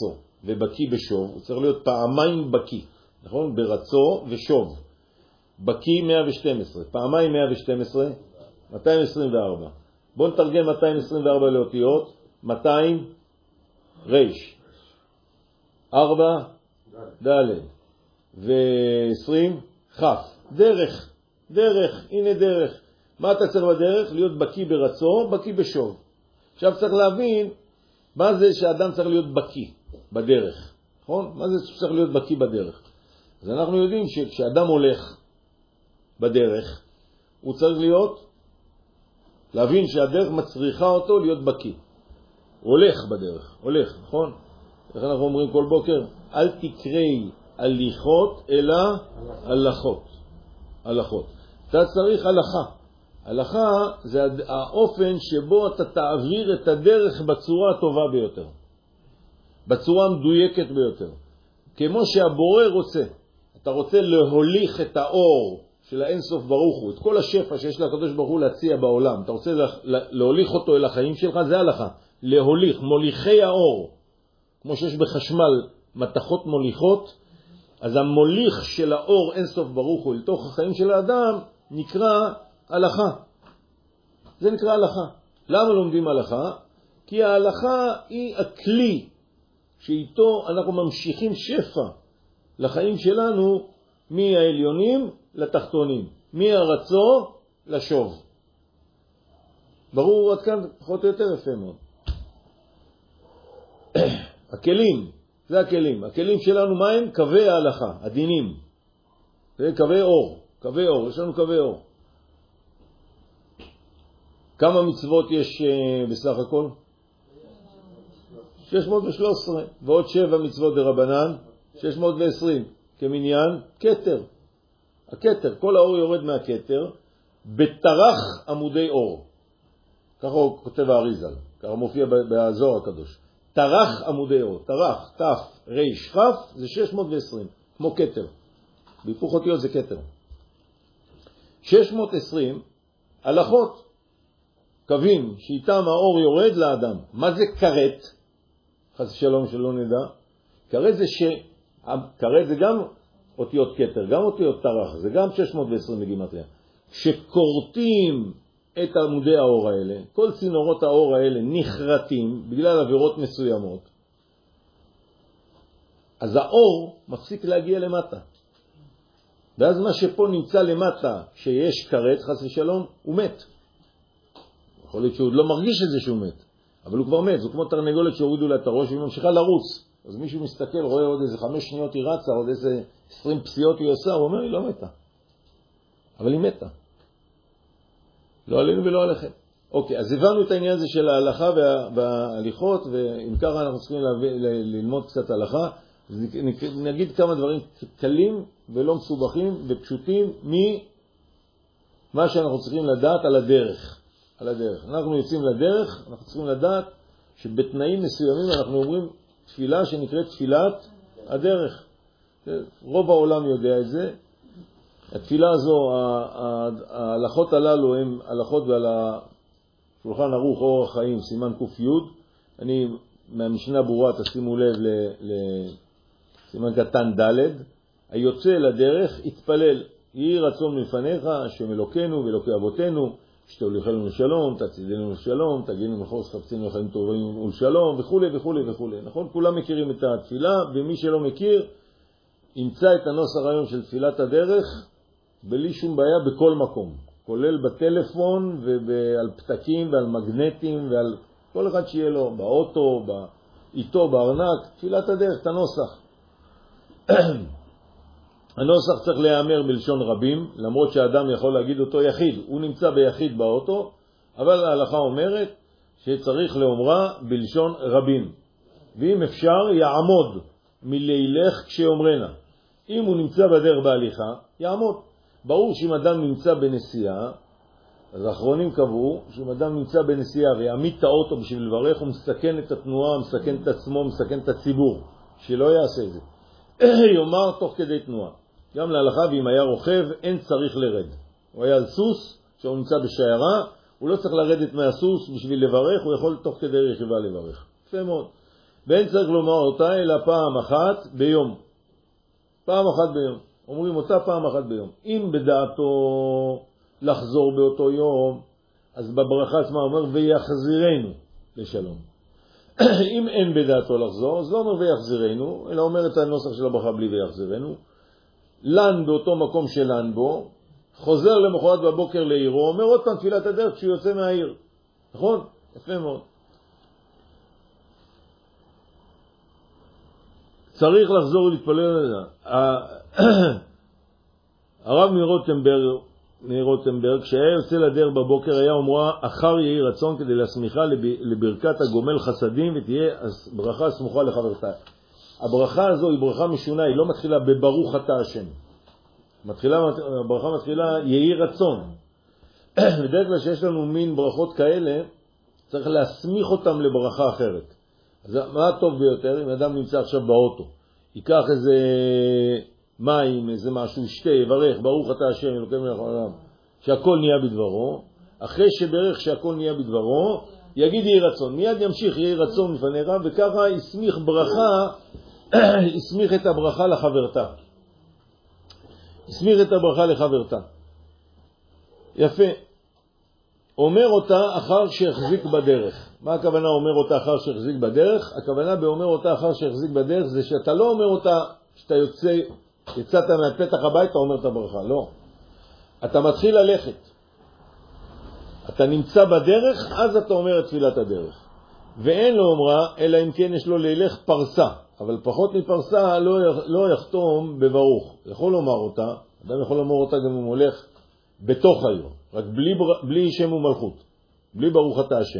ובקי בשוב, הוא צריך להיות פעמיים בקי, נכון? ברצו ושוב. בקי מאה ושתים עשרה, פעמיים מאה ושתים עשרה, מאתיים עשרים וארבע. בואו נתרגם מאתיים עשרים וארבע לאותיות, מאתיים ריש, ארבע ד' ו-עשרים חף. דרך, דרך, הנה דרך. מה אתה צריך בדרך? להיות בקי ברצו, בקי בשוב. עכשיו צריך להבין מה זה שאדם צריך להיות בקי בדרך, נכון? מה זה שצריך להיות בקי בדרך? אז אנחנו יודעים שכשאדם הולך בדרך, הוא צריך להיות, להבין שהדרך מצריכה אותו להיות בקי. הוא הולך בדרך, הולך, נכון? איך אנחנו אומרים כל בוקר? אל תקראי הליכות אלא הלכות. הלכות. אתה צריך הלכה. הלכה זה האופן שבו אתה תעביר את הדרך בצורה הטובה ביותר. בצורה המדויקת ביותר. כמו שהבורא רוצה. אתה רוצה להוליך את האור של האינסוף ברוך הוא, את כל השפע שיש לקדוש ברוך הוא להציע בעולם. אתה רוצה להוליך אותו אל החיים שלך, זה הלכה. להוליך, מוליכי האור. כמו שיש בחשמל מתכות מוליכות, אז המוליך של האור אינסוף ברוך הוא לתוך החיים של האדם נקרא הלכה. זה נקרא הלכה. למה לומדים הלכה? כי ההלכה היא הכלי שאיתו אנחנו ממשיכים שפע לחיים שלנו מהעליונים לתחתונים, מהרצו לשוב. ברור עד כאן פחות או יותר יפה מאוד. הכלים, זה הכלים. הכלים שלנו מה הם? קווי ההלכה, הדינים. זה קווי אור, קווי אור, יש לנו קווי אור. כמה מצוות יש uh, בסך הכל? שש מאות ושלוש עשרה, ועוד שבע מצוות דרבנן, שש מאות ועשרים, כמניין כתר. הכתר, כל האור יורד מהכתר, בתרח עמודי אור. ככה הוא כותב האריזל, ככה מופיע בזוהר הקדוש. תרח עמודי אור, תרח, תף, ריש, חף, זה שש מאות ועשרים, כמו כתר. בהיפוך אותיות זה כתר. שש מאות ועשרים, הלכות, קווים, שאיתם האור יורד לאדם. מה זה קראת? חס שלום שלא נדע. קראת זה ש... קראת זה גם אותיות כתר, גם אותיות תרח, זה גם שש מאות ועשרים בגימטריה. שקורטים את עמודי האור האלה, כל צינורות האור האלה נחרטים בגלל עבירות מסוימות, אז האור מפסיק להגיע למטה. ואז מה שפה נמצא למטה, שיש קראת, חס ושלום, הוא מת. יכול להיות שהוא לא מרגיש את זה שהוא מת, אבל הוא כבר מת. זה כמו תרנגולת שהורידו לה את הראש והיא ממשיכה לרוץ. אז מישהו מסתכל, רואה עוד איזה חמש שניות היא רצה, עוד איזה עשרים פסיעות היא עושה, הוא אומר, היא לא מתה. אבל היא מתה. לא עלינו ולא עליכם. אוקיי, אז הבנו את העניין הזה של ההלכה וה, וההליכות, ואם ככה אנחנו צריכים להביא, ללמוד קצת הלכה, אז נגיד כמה דברים קלים ולא מסובכים ופשוטים ממה שאנחנו צריכים לדעת על הדרך. על הדרך. אנחנו יוצאים לדרך, אנחנו צריכים לדעת שבתנאים מסוימים אנחנו אומרים תפילה שנקראת תפילת הדרך. רוב העולם יודע את זה. התפילה הזו, ההלכות הללו הם הלכות ועל השולחן ערוך אורח חיים, סימן קוף י'. אני מהמשנה ברורה, תשימו לב לסימן קטן ד', היוצא לדרך יתפלל, יהי רצון מלפניך, השם אלוקינו ואלוקי אבותינו, שתוליכנו לשלום, תצעידנו לשלום, תגינו מחוז חפצינו לחיים טובים ולשלום, וכו' וכו' וכו'. נכון? כולם מכירים את התפילה, ומי שלא מכיר, ימצא את הנוסח היום של תפילת הדרך, בלי שום בעיה בכל מקום. כולל בטלפון ועל פתקים ועל מגנטים ועל כל אחד שיהיה לו, באוטו, באיתו, בארנק, תפילת הדרך, את הנוסח. הנוסח צריך להיאמר בלשון רבים, למרות שהאדם יכול להגיד אותו יחיד. הוא נמצא ביחיד באוטו, אבל ההלכה אומרת שצריך לאומרה בלשון רבים. ואם אפשר, יעמוד מלילך כשאומרנה. אם הוא נמצא בדרך בהליכה, יעמוד. ברור שאם אדם נמצא בנסיעה, אז האחרונים קבעו שאם אדם נמצא בנסיעה ויעמיד את האוטו בשביל לברך, הוא מסכן את התנועה, מסכן את עצמו, מסכן את הציבור. שלא יעשה את זה. יאמר תוך כדי תנועה. גם להלכה, ואם היה רוכב, אין צריך לרד. הוא היה על סוס, שהוא נמצא בשיירה, הוא לא צריך לרדת מהסוס בשביל לברך, הוא יכול תוך כדי רכיבה לברך. יפה מאוד. ואין צריך לומר אותה אלא פעם אחת ביום. פעם אחת ביום. אומרים אותה פעם אחת ביום. אם בדעתו לחזור באותו יום, אז בברכה עצמה אומר ויחזירנו לשלום. אם אין בדעתו לחזור, אז לא אומר ויחזירנו, אלא אומר את הנוסח של הברכה בלי ויחזירנו. לן באותו מקום שלן בו, חוזר למחרת בבוקר לעירו, אומר עוד פעם תפילת הדרך כשהוא יוצא מהעיר. נכון? יפה מאוד. צריך לחזור ולהתפלל. הרב מרוטנברג, מרוטנברג, כשהיה יוצא לדרך בבוקר, היה אומרה, אחר יהי רצון כדי להסמיכה לברכת הגומל חסדים, ותהיה ברכה סמוכה לחברתה. הברכה הזו היא ברכה משונה, היא לא מתחילה בברוך אתה השם. מתחילה, הברכה מתחילה יהי רצון. בדרך כלל שיש לנו מין ברכות כאלה, צריך להסמיך אותם לברכה אחרת. אז מה הטוב ביותר? אם אדם נמצא עכשיו באוטו, ייקח איזה מים, איזה משהו, שתה, יברך, ברוך אתה השם, אלוקים מלך העולם, שהכל נהיה בדברו. אחרי שברך שהכל נהיה בדברו, יגיד יהי רצון. מיד ימשיך יהי רצון לפני רב, וככה יסמיך ברכה, יסמיך את הברכה לחברתה. יסמיך את הברכה לחברתה. יפה. אומר אותה אחר שהחזיק בדרך. מה הכוונה אומר אותה אחר שהחזיק בדרך? הכוונה באומר אותה אחר שהחזיק בדרך זה שאתה לא אומר אותה שאתה יוצא, יצאת מהפתח הביתה אומר את הברכה. לא. אתה מתחיל ללכת. אתה נמצא בדרך, אז אתה אומר את תפילת הדרך. ואין לו אומרה, אלא אם כן יש לו לילך פרסה. אבל פחות מפרסה לא, לא יחתום בברוך. יכול לומר אותה, אדם יכול לומר אותה גם אם הוא הולך בתוך העיר, רק בלי, בלי שם ומלכות, בלי ברוך אתה השם.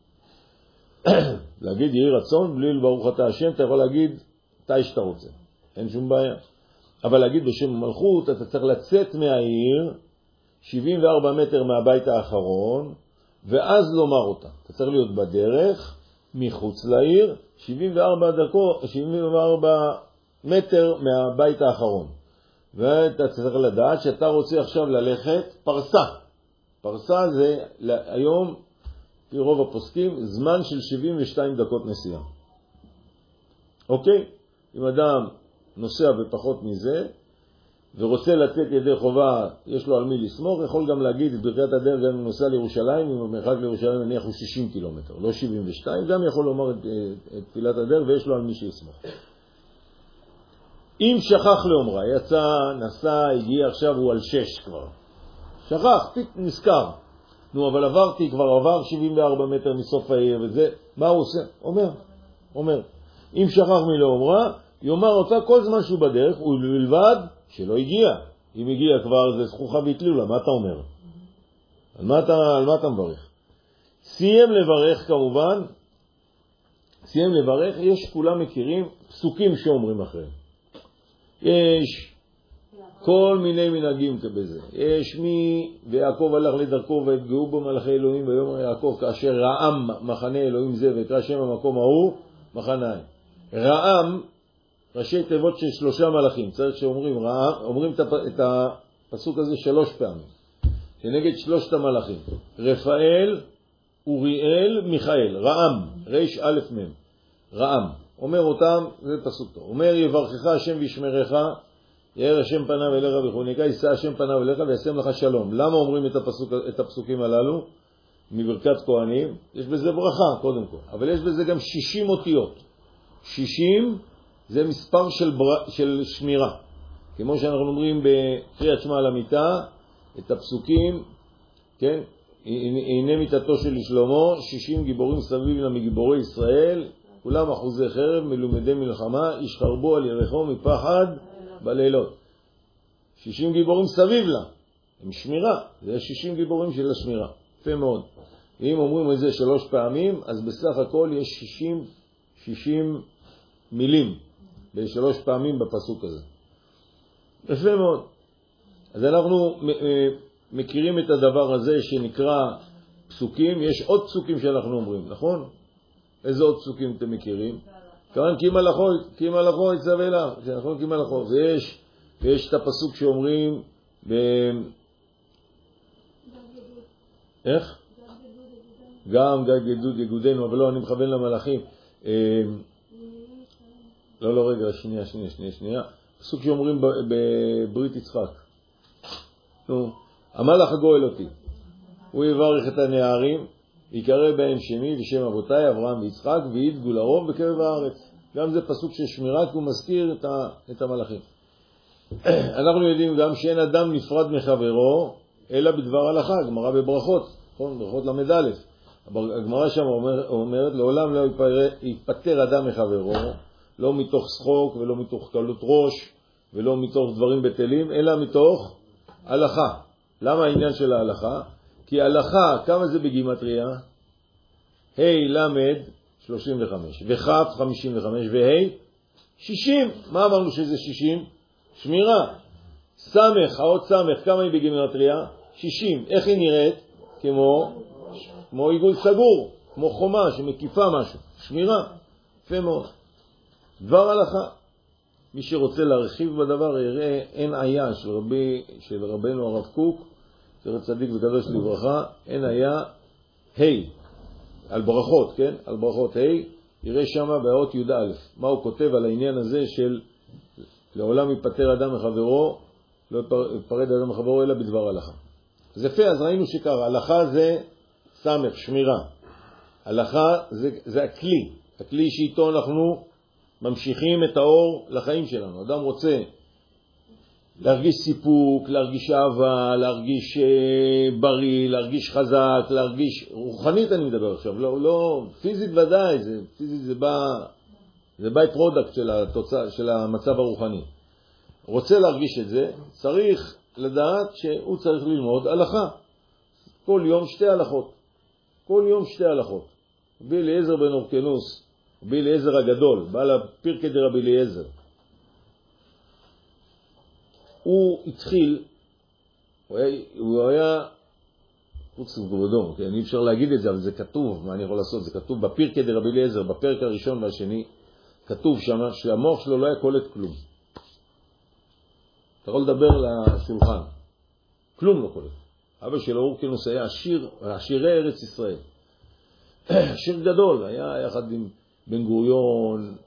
להגיד יהי רצון, בלי ברוך אתה השם, אתה יכול להגיד מתי שאתה רוצה, אין שום בעיה. אבל להגיד בשם ומלכות, אתה צריך לצאת מהעיר, שבעים וארבעה מטר מהבית האחרון, ואז לומר אותה. אתה צריך להיות בדרך, מחוץ לעיר, שבעים וארבע דקות, שבעים וארבע מטר מהבית האחרון. ואתה צריך לדעת שאתה רוצה עכשיו ללכת פרסה. פרסה זה היום, לפי רוב הפוסקים, זמן של שבעים ושתיים דקות נסיעה. אוקיי? אם אדם נוסע בפחות מזה, ורוצה לצאת ידי חובה, יש לו על מי לסמוך, יכול גם להגיד את ברכת הדרך גם נוסע לירושלים, אם המרחק לירושלים נניח הוא שישים קילומטר, לא שבעים ושתיים, גם יכול לומר את, את תפילת הדרך ויש לו על מי שיסמוך. אם שכח לאומרה, יצא, נסע, הגיע עכשיו, הוא על שש כבר. שכח, פיק נזכר. נו, אבל עברתי, כבר עבר שבעים וארבעה מטר מסוף העיר וזה, מה הוא עושה? אומר, אומר. אם שכח מלאומרה, יאמר אותה כל זמן שהוא בדרך, ובלבד שלא הגיע. אם הגיע כבר, זה זכוכה והתלולה, מה אתה אומר? על מה אתה, על מה אתה מברך? סיים לברך כמובן, סיים לברך, יש כולם מכירים פסוקים שאומרים אחריהם. יש כל מיני מנהגים כבזה. יש מי ויעקב הלך לדרכו והתגאו בו מלאכי אלוהים ויאמר יעקב כאשר רעם מחנה אלוהים זה ויקרא שם המקום ההוא מחניים. רעם ראשי תיבות של שלושה מלאכים. צריך שאומרים רעם, אומרים את הפסוק הזה שלוש פעמים. כנגד שלושת המלאכים. רפאל, אוריאל, מיכאל. רעם, ריש א' מ'. רעם. אומר אותם, זה פסוק טוב. אומר יברכך השם וישמרך, יאר השם פניו אליך ויחונקה, יישא השם פניו אליך וישם לך שלום. למה אומרים את, הפסוק, את הפסוקים הללו? מברכת כהנים. יש בזה ברכה קודם כל, אבל יש בזה גם שישים אותיות. שישים זה מספר של, בר... של שמירה. כמו שאנחנו אומרים בקריאת שמע על המיטה, את הפסוקים, כן? הנה מיטתו של שלמה, שישים גיבורים סביב לה מגיבורי ישראל, כולם אחוזי חרב, מלומדי מלחמה, ישחרבו על ירחו מפחד בלילות. שישים גיבורים סביב לה, הם שמירה, זה שישים גיבורים של השמירה, יפה מאוד. ואם אומרים את זה שלוש פעמים, אז בסך הכל יש שישים, שישים מילים, בשלוש פעמים בפסוק הזה. יפה מאוד. אז אנחנו מכירים את הדבר הזה שנקרא פסוקים, יש עוד פסוקים שאנחנו אומרים, נכון? איזה עוד פסוקים אתם מכירים? כמובן קימה לחוי, קימה לחוי צווה לה, נכון קימה לחוי. ויש, ויש את הפסוק שאומרים ב... איך? גם גד גדוד יגודנו, אבל לא, אני מכוון למלאכים. לא, לא, רגע, שנייה, שנייה, שנייה, שנייה. פסוק שאומרים בברית יצחק. נו, המלאך הגואל אותי. הוא יברך את הנערים, יקרא בהם שמי ושם אבותיי, אברהם ויצחק, וידגו לרוב בקרב הארץ. גם זה פסוק של שמירה, כי הוא מזכיר את, ה, את המלאכים. אנחנו יודעים גם שאין אדם נפרד מחברו, אלא בדבר הלכה, גמרא בברכות, נכון? ברכות למד א'. הגמרא שם אומר, אומרת, לעולם לא ייפטר אדם מחברו, לא מתוך שחוק ולא מתוך קלות ראש, ולא מתוך דברים בטלים, אלא מתוך הלכה. למה העניין של ההלכה? כי הלכה, כמה זה בגימטריה? ה' למד שלושים וחמש, וח' חמישים וחמש, וה' שישים. מה אמרנו שזה שישים? שמירה. סמך, האות סמך, כמה היא בגימטריה? שישים. איך היא נראית? כמו, כמו עיגול סגור, כמו חומה שמקיפה משהו. שמירה. יפה מאוד. דבר הלכה. מי שרוצה להרחיב בדבר יראה אין היה של, רבי, של רבנו הרב קוק, זכר צדיק וקדוש לברכה, אין היה ה' על ברכות, כן? על ברכות ה', יראה שם באות י"א. מה הוא כותב על העניין הזה של לעולם ייפטר אדם מחברו, לא ייפרד אדם מחברו אלא בדבר הלכה. אז יפה, אז ראינו שקרה, הלכה זה סמך, שמירה. הלכה זה, זה הכלי, הכלי שאיתו אנחנו ממשיכים את האור לחיים שלנו. אדם רוצה להרגיש סיפוק, להרגיש אהבה, להרגיש בריא, להרגיש חזק, להרגיש רוחנית. אני מדבר עכשיו, לא, לא פיזית ודאי, זה פיזית זה בא זה ביי פרודקט של התוצאה של המצב הרוחני. רוצה להרגיש את זה, צריך לדעת שהוא צריך ללמוד הלכה. כל יום שתי הלכות. כל יום שתי הלכות. רבי אליעזר בן אורקנוס, רבי אליעזר הגדול, בעל הפרקי דרבי אליעזר. הוא התחיל, הוא היה, הוא היה חוץ לכבודו, כן? אי אפשר להגיד את זה, אבל זה כתוב, מה אני יכול לעשות? זה כתוב בפרקי דרבי אליעזר, בפרק הראשון והשני, כתוב שם שהמוח שלו לא היה קולט כלום. אתה יכול לדבר לשולחן, כלום לא קולט. אבא שלו אורקנוס היה עשיר, עשירי ארץ ישראל. עשיר גדול, היה יחד עם בן גוריון,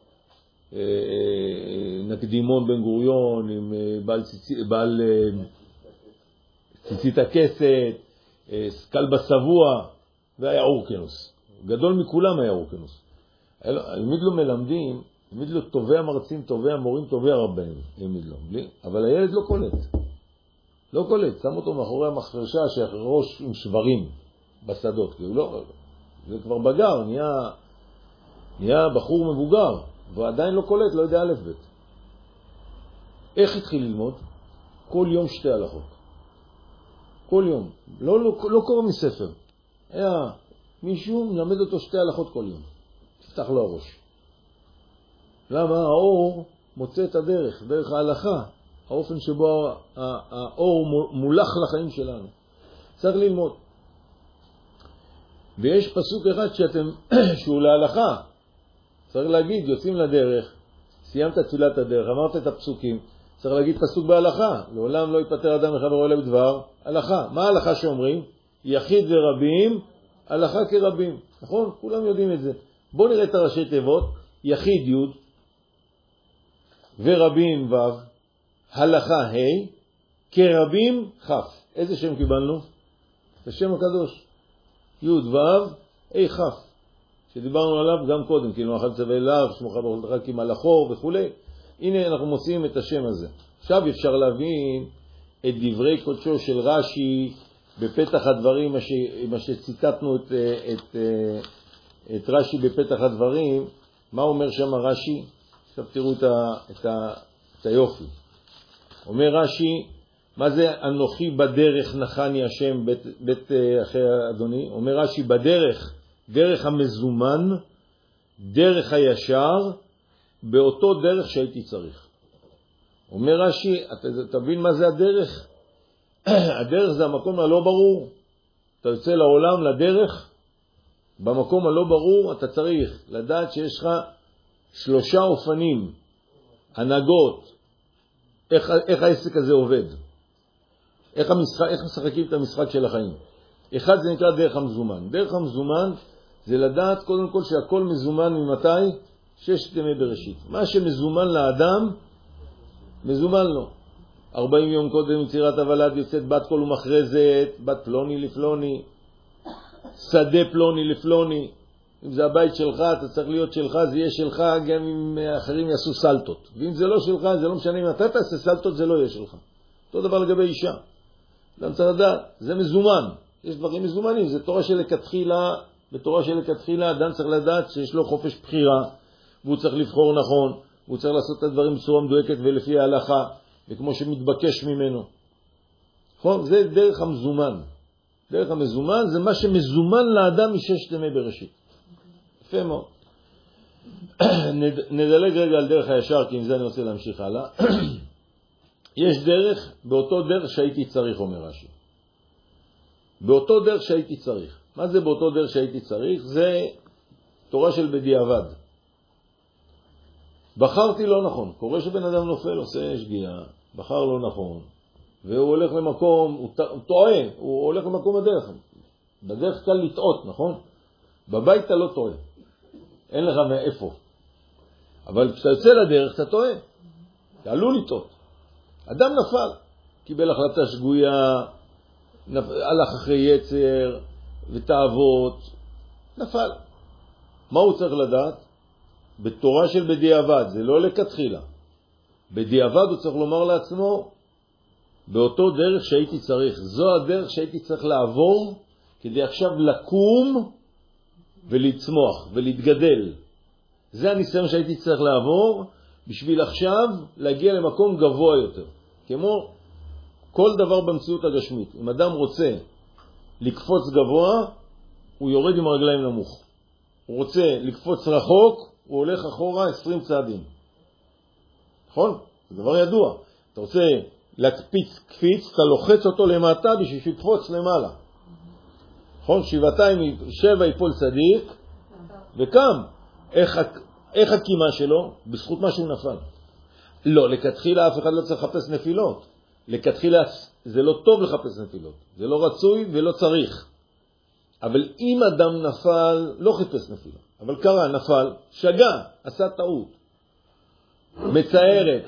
נקדימון בן גוריון, עם בעל, בעל ציצית הכסת, כלבא שבוע, והיה אורקנוס. גדול מכולם היה אורקנוס. העמיד לו מלמדים, העמיד לו טובי המרצים, טובי המורים, טובי הרבנים, העמיד לו, בלי, אבל הילד לא קולט. לא קולט, שם אותו מאחורי המחרשה שהראש עם שברים בשדות, כי הוא לא, זה כבר בגר, נהיה, נהיה בחור מבוגר, ועדיין לא קולט, לא יודע א' ב'. איך התחיל ללמוד? כל יום שתי הלכות. כל יום. לא, לא, לא קורא מספר. היה מישהו מלמד אותו שתי הלכות כל יום. תפתח לו הראש. למה? האור מוצא את הדרך, דרך ההלכה. האופן שבו האור מולך לחיים שלנו. צריך ללמוד. ויש פסוק אחד שאתם, שהוא להלכה. צריך להגיד, יוצאים לדרך, סיימת תפילת הדרך, אמרת את הפסוקים, צריך להגיד פסוק בהלכה. לעולם לא ייפטר אדם מחברו אלא בדבר הלכה. מה ההלכה שאומרים? יחיד ורבים, הלכה כרבים. נכון? כולם יודעים את זה. בואו נראה את הראשי תיבות. יחיד י' ורבים ו', הלכה ה', כרבים כ'. איזה שם קיבלנו? את השם הקדוש. י' ו' ה' כ'. שדיברנו עליו גם קודם, כאילו אחד צווי לאו, שמוך ברוך כי מלאכו וכו'. הנה אנחנו מוצאים את השם הזה. עכשיו אפשר להבין את דברי קודשו של רש"י בפתח הדברים, מה, ש... מה שציטטנו את, את, את רש"י בפתח הדברים. מה אומר שם רש"י? עכשיו תראו את, ה... את, ה... את היופי. אומר רש"י, מה זה אנוכי בדרך נחני השם בית, בית אחרי אדוני? אומר רש"י, בדרך, דרך המזומן, דרך הישר, באותו דרך שהייתי צריך. אומר רש"י, אתה תבין מה זה הדרך? הדרך זה המקום הלא ברור. אתה יוצא לעולם לדרך, במקום הלא ברור אתה צריך לדעת שיש לך שלושה אופנים, הנהגות, איך, איך העסק הזה עובד, איך, המשחק, איך משחקים את המשחק של החיים. אחד זה נקרא דרך המזומן. דרך המזומן זה לדעת קודם כל שהכל מזומן ממתי? ששת ימי בראשית. מה שמזומן לאדם, מזומן לו. ארבעים יום קודם יצירת הוולד יוצאת בת קול ומחרזת, בת פלוני לפלוני, שדה פלוני לפלוני. אם זה הבית שלך, אתה צריך להיות שלך, זה יהיה שלך, גם אם אחרים יעשו סלטות. ואם זה לא שלך, זה לא משנה אם אתה תעשה סלטות, זה לא יהיה שלך. אותו דבר לגבי אישה. אדם צריך לדעת, זה מזומן. יש דברים מזומנים, זה תורה שלכתחילה, בתורה שלכתחילה, אדם צריך לדעת שיש לו חופש בחירה, והוא צריך לבחור נכון, והוא צריך לעשות את הדברים בצורה מדויקת ולפי ההלכה, וכמו שמתבקש ממנו. נכון? זה דרך המזומן. דרך המזומן זה מה שמזומן לאדם מששת ימי בראשית. יפה מאוד. נדלג רגע על דרך הישר, כי עם זה אני רוצה להמשיך הלאה. יש דרך, באותו דרך שהייתי צריך, אומר רש"י. באותו דרך שהייתי צריך. מה זה באותו דרך שהייתי צריך? זה תורה של בדיעבד. בחרתי לא נכון. קורה שבן אדם נופל, עושה שגיאה, בחר לא נכון, והוא הולך למקום, הוא טועה, הוא הולך למקום הדרך. בדרך כלל לטעות, נכון? בבית אתה לא טועה. אין לך מאיפה. אבל כשאתה יוצא לדרך אתה טועה. אתה עלול לטעות. אדם נפל, קיבל החלטה שגויה, הלך אחרי יצר ותאוות, נפל. מה הוא צריך לדעת? בתורה של בדיעבד, זה לא לכתחילה. בדיעבד הוא צריך לומר לעצמו, באותו דרך שהייתי צריך. זו הדרך שהייתי צריך לעבור, כדי עכשיו לקום ולצמוח ולהתגדל. זה הניסיון שהייתי צריך לעבור, בשביל עכשיו להגיע למקום גבוה יותר. כמו כל דבר במציאות הגשמית. אם אדם רוצה לקפוץ גבוה, הוא יורד עם הרגליים נמוך. הוא רוצה לקפוץ רחוק, הוא הולך אחורה עשרים צעדים. נכון? זה דבר ידוע. אתה רוצה להקפיץ קפיץ, אתה לוחץ אותו למטה בשביל שיקפוץ למעלה. נכון? שבעתיים, שבע יפול צדיק, וקם. איך, איך הקימה שלו? בזכות מה שהוא נפל. לא, לכתחילה אף אחד לא צריך לחפש נפילות. לכתחילה זה לא טוב לחפש נפילות. זה לא רצוי ולא צריך. אבל אם אדם נפל, לא חיפש נפילה. אבל קרה, נפל, שגע, עשה טעות. מצערת.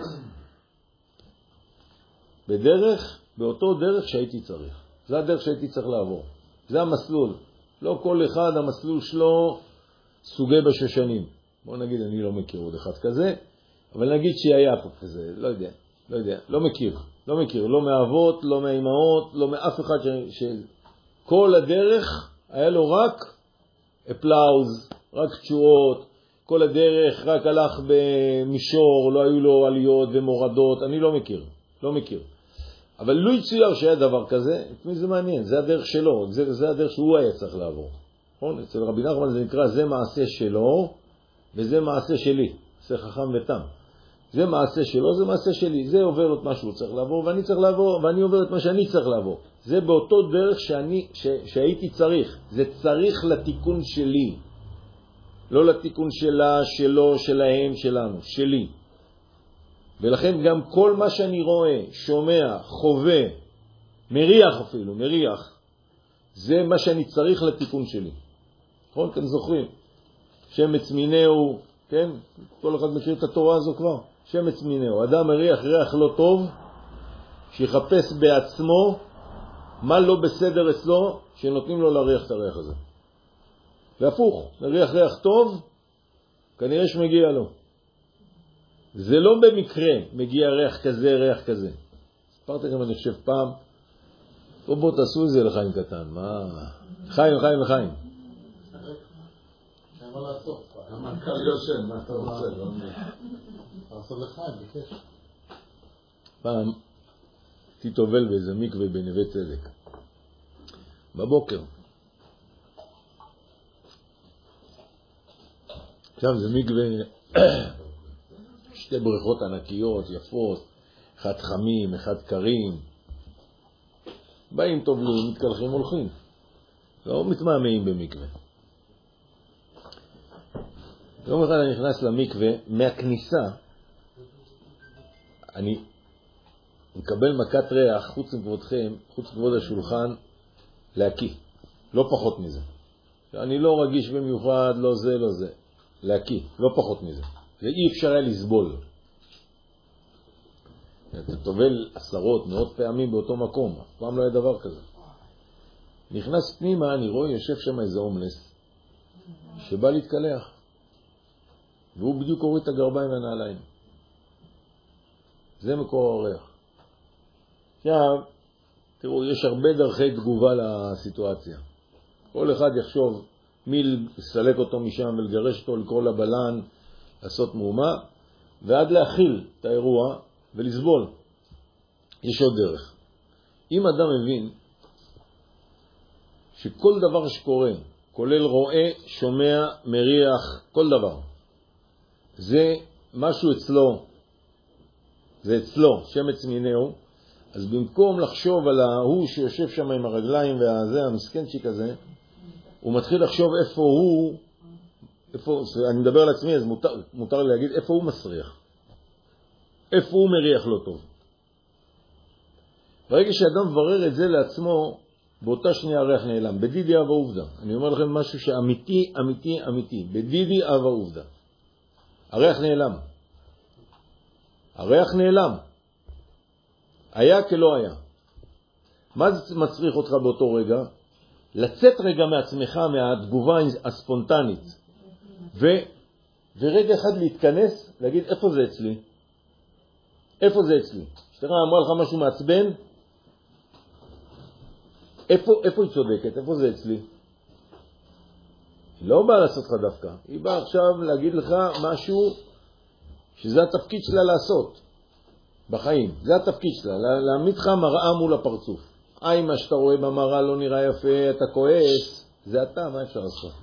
בדרך, באותו דרך שהייתי צריך. זה הדרך שהייתי צריך לעבור. זה המסלול. לא כל אחד, המסלול שלו סוגי בשושנים. בוא נגיד, אני לא מכיר עוד אחד כזה, אבל נגיד שהיה פה כזה, לא יודע, לא יודע, לא מכיר. לא מכיר, לא מאבות, לא מהאימהות, לא מאף אחד ש... כל הדרך היה לו רק אפלאוז, רק תשואות, כל הדרך רק הלך במישור, לא היו לו עליות ומורדות, אני לא מכיר, לא מכיר. אבל לא יצויר שהיה דבר כזה, את מי זה מעניין? זה הדרך שלו, זה, זה הדרך שהוא היה צריך לעבור. נכון? אצל רבי נחמן זה נקרא, זה מעשה שלו, וזה מעשה שלי, זה חכם ותם. זה מעשה שלו, זה מעשה שלי. זה עובר את מה שהוא צריך לעבור, ואני צריך לעבור, ואני עובר את מה שאני צריך לעבור. זה באותו דרך שאני, ש, שהייתי צריך. זה צריך לתיקון שלי. לא לתיקון שלה, שלו, שלהם, שלנו, שלי. ולכן גם כל מה שאני רואה, שומע, חווה, מריח אפילו, מריח, זה מה שאני צריך לתיקון שלי. נכון? אתם זוכרים? שמץ מינהו, כן? כל אחד מכיר את התורה הזו כבר. שמץ מינהו. אדם מריח ריח לא טוב, שיחפש בעצמו מה לא בסדר אצלו, שנותנים לו להריח את הריח הזה. והפוך, מריח ריח טוב, כנראה שמגיע לו. זה לא במקרה מגיע ריח כזה, ריח כזה. ספרתי לכם, אני חושב פעם, בוא בוא תעשו את זה לחיים קטן. מה? חיים, חיים, לחיים. מה לעשות? המנכ"ל יושן, מה אתה רוצה? לעשות לחיים, בקש. פעם תתובל באיזה מקווה בנווה צדק. בבוקר. עכשיו זה מקווה, שתי בריכות ענקיות, יפות, אחד חמים, אחד קרים. באים טובלים, מתקלחים, הולכים. לא מתמהמהים במקווה. יום אחד אני נכנס למקווה, מהכניסה אני מקבל מכת ריח, חוץ מכבודכם, חוץ מכבוד השולחן, להקיא. לא פחות מזה. אני לא רגיש במיוחד, לא זה, לא זה. להקיא, לא פחות מזה. ואי אפשר היה לסבול. אתה טובל עשרות, מאות פעמים באותו מקום, אף פעם לא היה דבר כזה. נכנס פנימה, אני רואה, יושב שם איזה הומלס, שבא להתקלח. והוא בדיוק הוריד את הגרביים והנעליים. זה מקור הריח. עכשיו, תראו, יש הרבה דרכי תגובה לסיטואציה. כל אחד יחשוב מי לסלק אותו משם ולגרש אותו, לקרוא לבלן, לעשות מהומה, ועד להכיל את האירוע ולסבול. יש עוד דרך. אם אדם מבין שכל דבר שקורה, כולל רואה, שומע, מריח, כל דבר, זה משהו אצלו, זה אצלו, שמץ מינהו, אז במקום לחשוב על ההוא שיושב שם עם הרגליים והזה, המסכנצ'יק הזה, הוא מתחיל לחשוב איפה הוא, איפה, אני מדבר על עצמי, אז מותר, מותר להגיד איפה הוא מסריח, איפה הוא מריח לא טוב. ברגע שאדם מברר את זה לעצמו, באותה שנייה הריח נעלם. בדידי אהבה עובדה. אני אומר לכם משהו שאמיתי, אמיתי, אמיתי. בדידי אהבה עובדה. הריח נעלם. הריח נעלם. היה כלא היה. מה זה מצריך אותך באותו רגע? לצאת רגע מעצמך, מהתגובה הספונטנית. ו, ורגע אחד להתכנס, להגיד איפה זה אצלי? איפה זה אצלי? שתראה, אמרה לך משהו מעצבן? איפה, איפה היא צודקת? איפה זה אצלי? היא לא באה לעשות לך דווקא. היא באה עכשיו להגיד לך משהו שזה התפקיד שלה לעשות בחיים. זה התפקיד שלה, להעמיד לך מראה מול הפרצוף. איי, מה שאתה רואה במראה לא נראה יפה, אתה כועס. זה אתה, מה אפשר לעשות?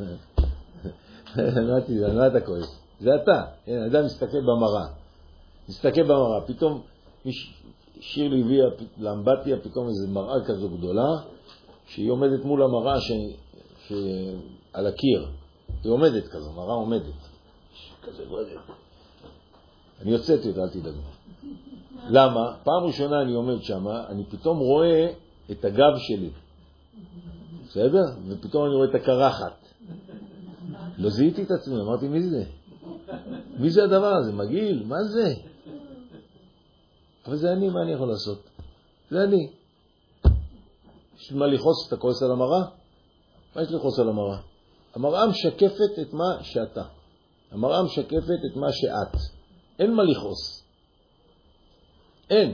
אמרתי, מה אתה כועס? זה אתה. אדם מסתכל במראה. מסתכל במראה. פתאום שיר לי הביאה לאמבטיה, פתאום איזו מראה כזו גדולה, שהיא עומדת מול המראה ש... ש... על הקיר. היא עומדת כזו, מראה עומדת. כזה גודל. אני יוצאתי אותה, אל תדאגו. למה? פעם ראשונה אני עומד שם, אני פתאום רואה את הגב שלי. בסדר? ופתאום אני רואה את הקרחת. לא זיהיתי את עצמי, אמרתי, מי זה? מי זה הדבר הזה? מגעיל? מה זה? אבל זה אני, מה אני יכול לעשות? זה אני. יש מה לחוס, אתה כועס על המראה? מה יש לחוס על המראה? המראה משקפת את מה שאתה. המראה משקפת את מה שאת. אין מה לחוס. אין.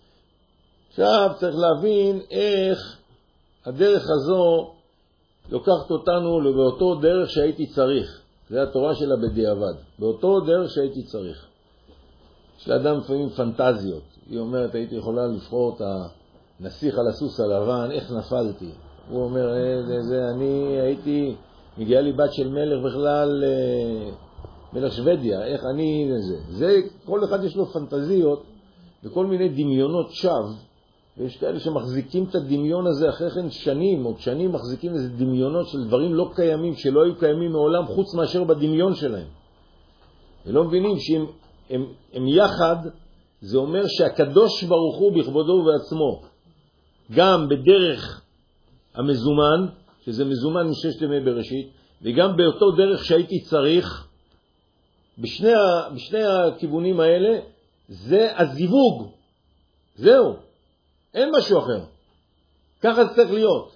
עכשיו צריך להבין איך הדרך הזו לוקחת אותנו באותו דרך שהייתי צריך. זה התורה שלה בדיעבד. באותו דרך שהייתי צריך. יש לאדם לפעמים פנטזיות. היא אומרת, הייתי יכולה לבחור את הנסיך על הסוס הלבן, איך נפלתי. הוא אומר, זה, זה, אני הייתי, מגיעה לי בת של מלך בכלל, מלך שוודיה, איך אני, זה. זה, כל אחד יש לו פנטזיות וכל מיני דמיונות שווא, ויש כאלה שמחזיקים את הדמיון הזה אחרי כן שנים, או שנים מחזיקים איזה דמיונות של דברים לא קיימים, שלא היו קיימים מעולם, חוץ מאשר בדמיון שלהם. ולא מבינים שאם הם, הם יחד, זה אומר שהקדוש ברוך הוא בכבודו ובעצמו, גם בדרך המזומן, שזה מזומן מששת ימי בראשית, וגם באותו דרך שהייתי צריך, בשני, בשני הכיוונים האלה, זה הזיווג. זהו. אין משהו אחר. ככה זה צריך להיות.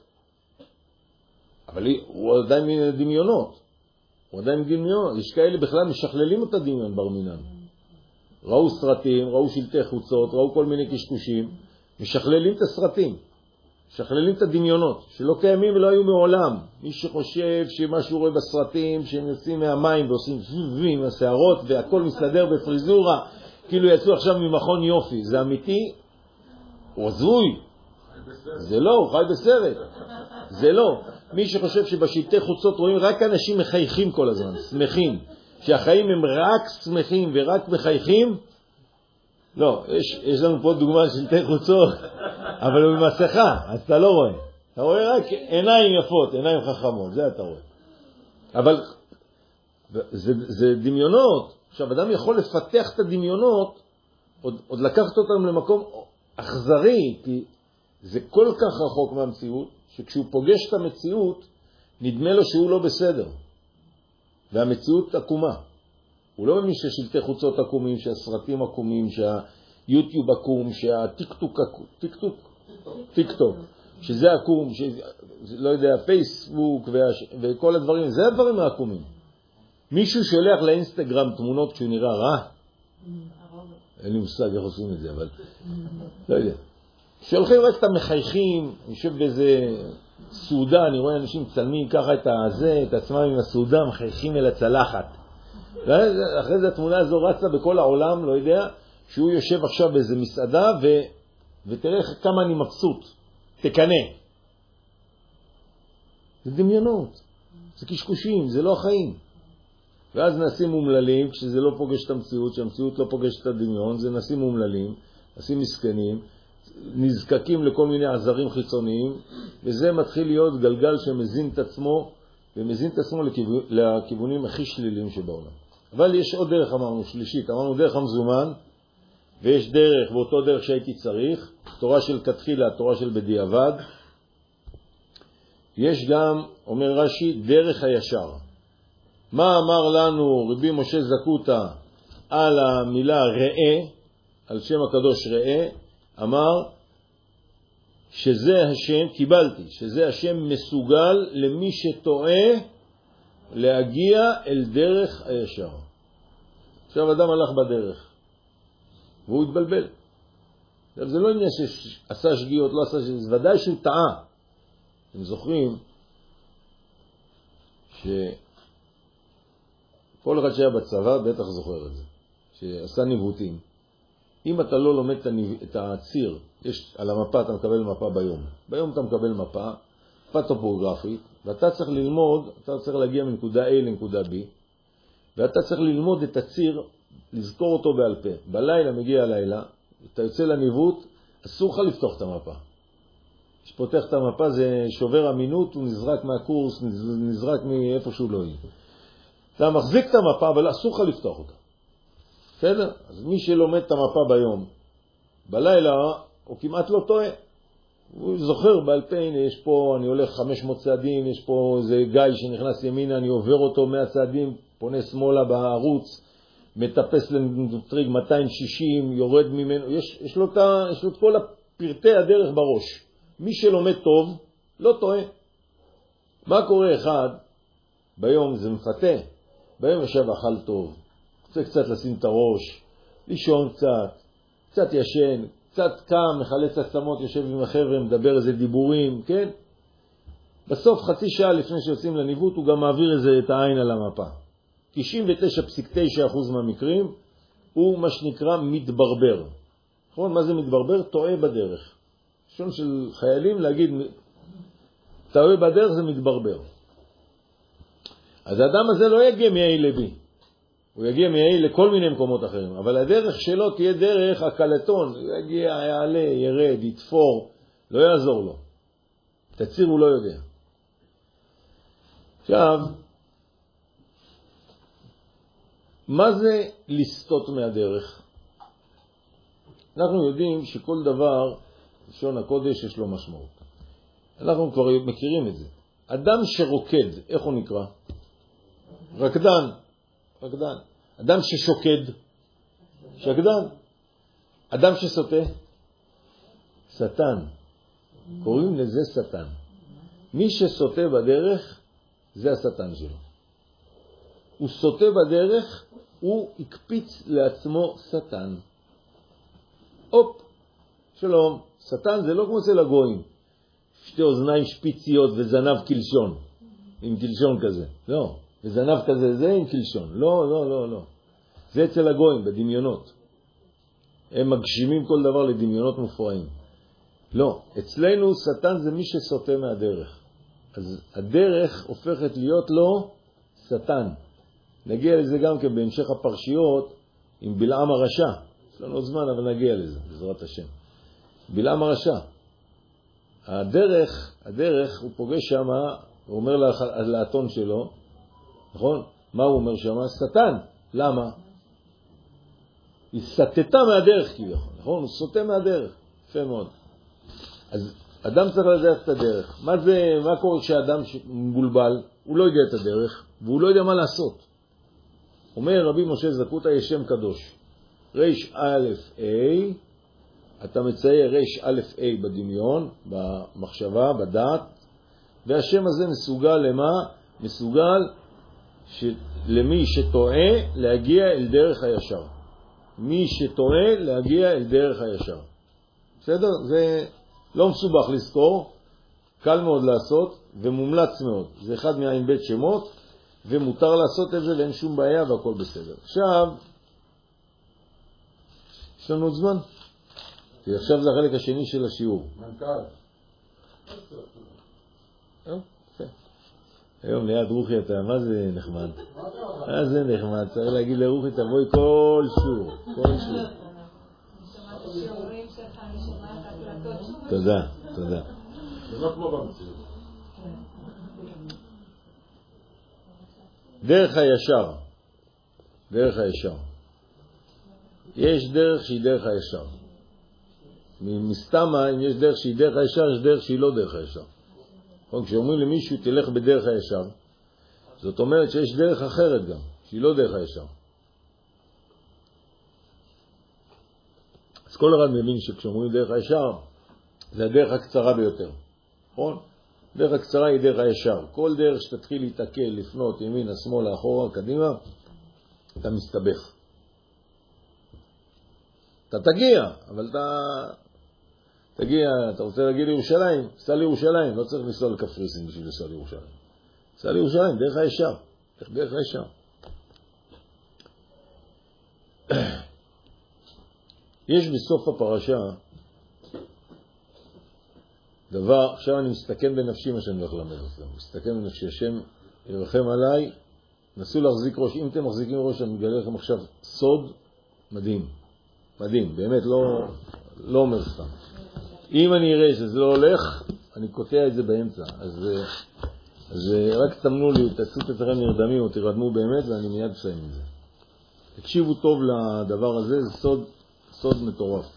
אבל הוא עדיין דמיונות. הוא עדיין דמיונות. יש כאלה בכלל משכללים את הדמיון בר מינן. ראו סרטים, ראו שלטי חוצות, ראו כל מיני קשקושים, משכללים את הסרטים. משכללים את הדמיונות, שלא קיימים ולא היו מעולם. מי שחושב שמה שהוא רואה בסרטים, שהם יוצאים מהמים ועושים זווים, השערות, והכל מסתדר בפריזורה, כאילו יצאו עכשיו ממכון יופי. זה אמיתי? הוא הזוי. זה לא, הוא חי בסרט. זה לא. מי שחושב שבשלטי חוצות רואים רק אנשים מחייכים כל הזמן, שמחים. שהחיים הם רק שמחים ורק מחייכים, לא, יש, יש לנו פה דוגמה של שלטי חוצות, אבל הוא במסכה, אז אתה לא רואה. אתה רואה רק עיניים יפות, עיניים חכמות, זה אתה רואה. אבל זה, זה דמיונות. עכשיו, אדם יכול לפתח את הדמיונות, עוד, עוד לקחת אותם למקום אכזרי, כי זה כל כך רחוק מהמציאות, שכשהוא פוגש את המציאות, נדמה לו שהוא לא בסדר. והמציאות עקומה. הוא לא מבין ששלטי חוצות עקומים, שהסרטים עקומים, שהיוטיוב עקום, שהטיקטוק עקום, טיקטוק, טיקטוק, שזה עקום, לא יודע, פייסבוק וכל הדברים, זה הדברים העקומים. מישהו שולח לאינסטגרם תמונות כשהוא נראה רע, אין לי מושג איך עושים את זה, אבל לא יודע. שולחים רק את המחייכים, יושב באיזה סעודה, אני רואה אנשים צלמים ככה את הזה, את עצמם עם הסעודה, מחייכים אל הצלחת. אחרי זה התמונה הזו רצה בכל העולם, לא יודע, שהוא יושב עכשיו באיזה מסעדה, ו... ותראה כמה אני מבסוט, תקנה. זה דמיונות, זה קשקושים, זה לא החיים. ואז נעשים מומללים, כשזה לא פוגש את המציאות, שהמציאות לא פוגש את הדמיון, זה נעשים מומללים, נעשים מסכנים, נזקקים לכל מיני עזרים חיצוניים, וזה מתחיל להיות גלגל שמזין את עצמו, ומזין את עצמו לכיוון, לכיוונים הכי שליליים שבעולם. אבל יש עוד דרך, אמרנו, שלישית, אמרנו דרך המזומן, ויש דרך, ואותו דרך שהייתי צריך, תורה של כתחילה, תורה של בדיעבד. יש גם, אומר רש"י, דרך הישר. מה אמר לנו רבי משה זקוטה על המילה ראה, על שם הקדוש ראה? אמר שזה השם, קיבלתי, שזה השם מסוגל למי שטועה להגיע אל דרך הישר. עכשיו אדם הלך בדרך והוא התבלבל. זה לא עניין שעשה שגיאות, לא עשה שגיאות, זה ודאי שהוא טעה. אתם זוכרים שכל אחד שהיה בצבא בטח זוכר את זה, שעשה ניווטים. אם אתה לא לומד את הציר, יש על המפה, אתה מקבל מפה ביום. ביום אתה מקבל מפה, מפה טופוגרפית, ואתה צריך ללמוד, אתה צריך להגיע מנקודה A לנקודה B, ואתה צריך ללמוד את הציר, לזכור אותו בעל פה. בלילה מגיע הלילה, אתה יוצא לניווט, אסור לך לפתוח את המפה. כשפותח את המפה זה שובר אמינות, הוא נזרק מהקורס, נזרק מאיפה שהוא לא יהיה. אתה מחזיק את המפה, אבל אסור לך לפתוח אותה. בסדר? אז מי שלומד את המפה ביום, בלילה הוא כמעט לא טועה. הוא זוכר בעל פה, הנה יש פה, אני הולך חמש מאות צעדים, יש פה איזה גיא שנכנס ימינה, אני עובר אותו מאה צעדים, פונה שמאלה בערוץ, מטפס לטריג מאתיים שישים, יורד ממנו, יש, יש, לו את, יש לו את כל הפרטי הדרך בראש. מי שלומד טוב, לא טועה. מה קורה אחד? ביום זה מפתה. ביום ישב אכל טוב. רוצה קצת לשים את הראש, לישון קצת, קצת ישן, קצת קם, מחלץ עצמות, יושב עם החבר'ה, מדבר איזה דיבורים, כן? בסוף חצי שעה לפני שיוצאים לניווט, הוא גם מעביר איזה את העין על המפה. תשעים ותשע נקודה תשע אחוז מהמקרים הוא מה שנקרא מתברבר. נכון? מה זה מתברבר? טועה בדרך. שון של חיילים להגיד, טועה בדרך זה מתברבר. אז האדם הזה לא יגיע מ-A ל-B. הוא יגיע מ-A לכל מיני מקומות אחרים. אבל הדרך שלו תהיה דרך הקלטון. הוא יגיע, יעלה, ירד, יתפור. לא יעזור לו. תציר הוא לא יודע. עכשיו, מה זה לסטות מהדרך? אנחנו יודעים שכל דבר, לשון הקודש, יש לו משמעות. אנחנו כבר מכירים את זה. אדם שרוקד, איך הוא נקרא? רקדן. רקדן. אדם ששוקד, שקדן. אדם שסוטה, שטן. קוראים לזה שטן. מי שסוטה בדרך, זה השטן שלו. הוא סוטה בדרך, הוא יקפיץ לעצמו שטן. הופ, שלום. שטן זה לא כמו אצל הגויים. שתי אוזניים שפיציות וזנב קלשון. עם קלשון כזה. לא. וזנב כזה זה עם קלשון. לא, לא, לא, לא. זה אצל הגויים, בדמיונות. הם מגשימים כל דבר לדמיונות מופרעים. לא. אצלנו שטן זה מי שסוטה מהדרך. אז הדרך הופכת להיות לו שטן. נגיע לזה גם כן בהמשך הפרשיות עם בלעם הרשע. יש לנו עוד זמן, אבל נגיע לזה, בעזרת השם. בלעם הרשע. הדרך, הדרך, הוא פוגש שם, הוא אומר לאתון שלו, נכון? מה הוא אומר שם? שטן. למה? היא סטתה מהדרך כביכול, נכון? הוא סוטה מהדרך. יפה מאוד. אז אדם צריך לדעת את הדרך. מה זה, מה קורה כשאדם מבולבל? הוא לא יודע את הדרך, והוא לא יודע מה לעשות. אומר רבי משה זקוטה, יש שם קדוש. רש א' א', אתה מצייר רש א' א' בדמיון, במחשבה, בדעת, והשם הזה מסוגל למה? מסוגל ש... למי שטועה להגיע אל דרך הישר. מי שטועה להגיע אל דרך הישר. בסדר? זה לא מסובך לזכור, קל מאוד לעשות ומומלץ מאוד. זה אחד מהעין בית שמות, ומותר לעשות את זה ואין שום בעיה והכל בסדר. עכשיו, יש לנו עוד זמן? כי עכשיו זה החלק השני של השיעור. מנכ"ל. היום ליד רוחי אתה, מה זה נחמד? מה זה נחמד? צריך להגיד לרוחי תבואי כל שיעור, כל שיעור. תודה, תודה. זה לא כמו במציאות. דרך הישר, דרך הישר. יש דרך שהיא דרך הישר. מסתמה, אם יש דרך שהיא דרך הישר, יש דרך שהיא לא דרך הישר. כשאומרים למישהו תלך בדרך הישר, זאת אומרת שיש דרך אחרת גם, שהיא לא דרך הישר. אז כל אחד מבין שכשאומרים דרך הישר, זה הדרך הקצרה ביותר. נכון? דרך הקצרה היא דרך הישר. כל דרך שתתחיל להתעכל, לפנות, ימין, השמאל, האחורה, קדימה, אתה מסתבך. אתה תגיע, אבל אתה... תגיע, אתה רוצה להגיע לירושלים? סע לירושלים, לא צריך לנסוע לקפריסין בשביל לנסוע לירושלים. סע לירושלים, דרך הישר. דרך הישר. יש בסוף הפרשה דבר, עכשיו אני מסתכן בנפשי מה שאני הולך ללמד אתכם. מסתכן בנפשי, השם ירחם עליי, נסו להחזיק ראש. אם אתם מחזיקים ראש, אני מגלה לכם עכשיו סוד מדהים. מדהים, באמת לא, לא אומר סתם. אם אני אראה שזה לא הולך, אני קוטע את זה באמצע. אז, אז רק תמנו לי, תעשו את עצמכם נרדמים או תרדמו באמת, ואני מיד אסיים את זה. תקשיבו טוב לדבר הזה, זה סוד, סוד מטורף.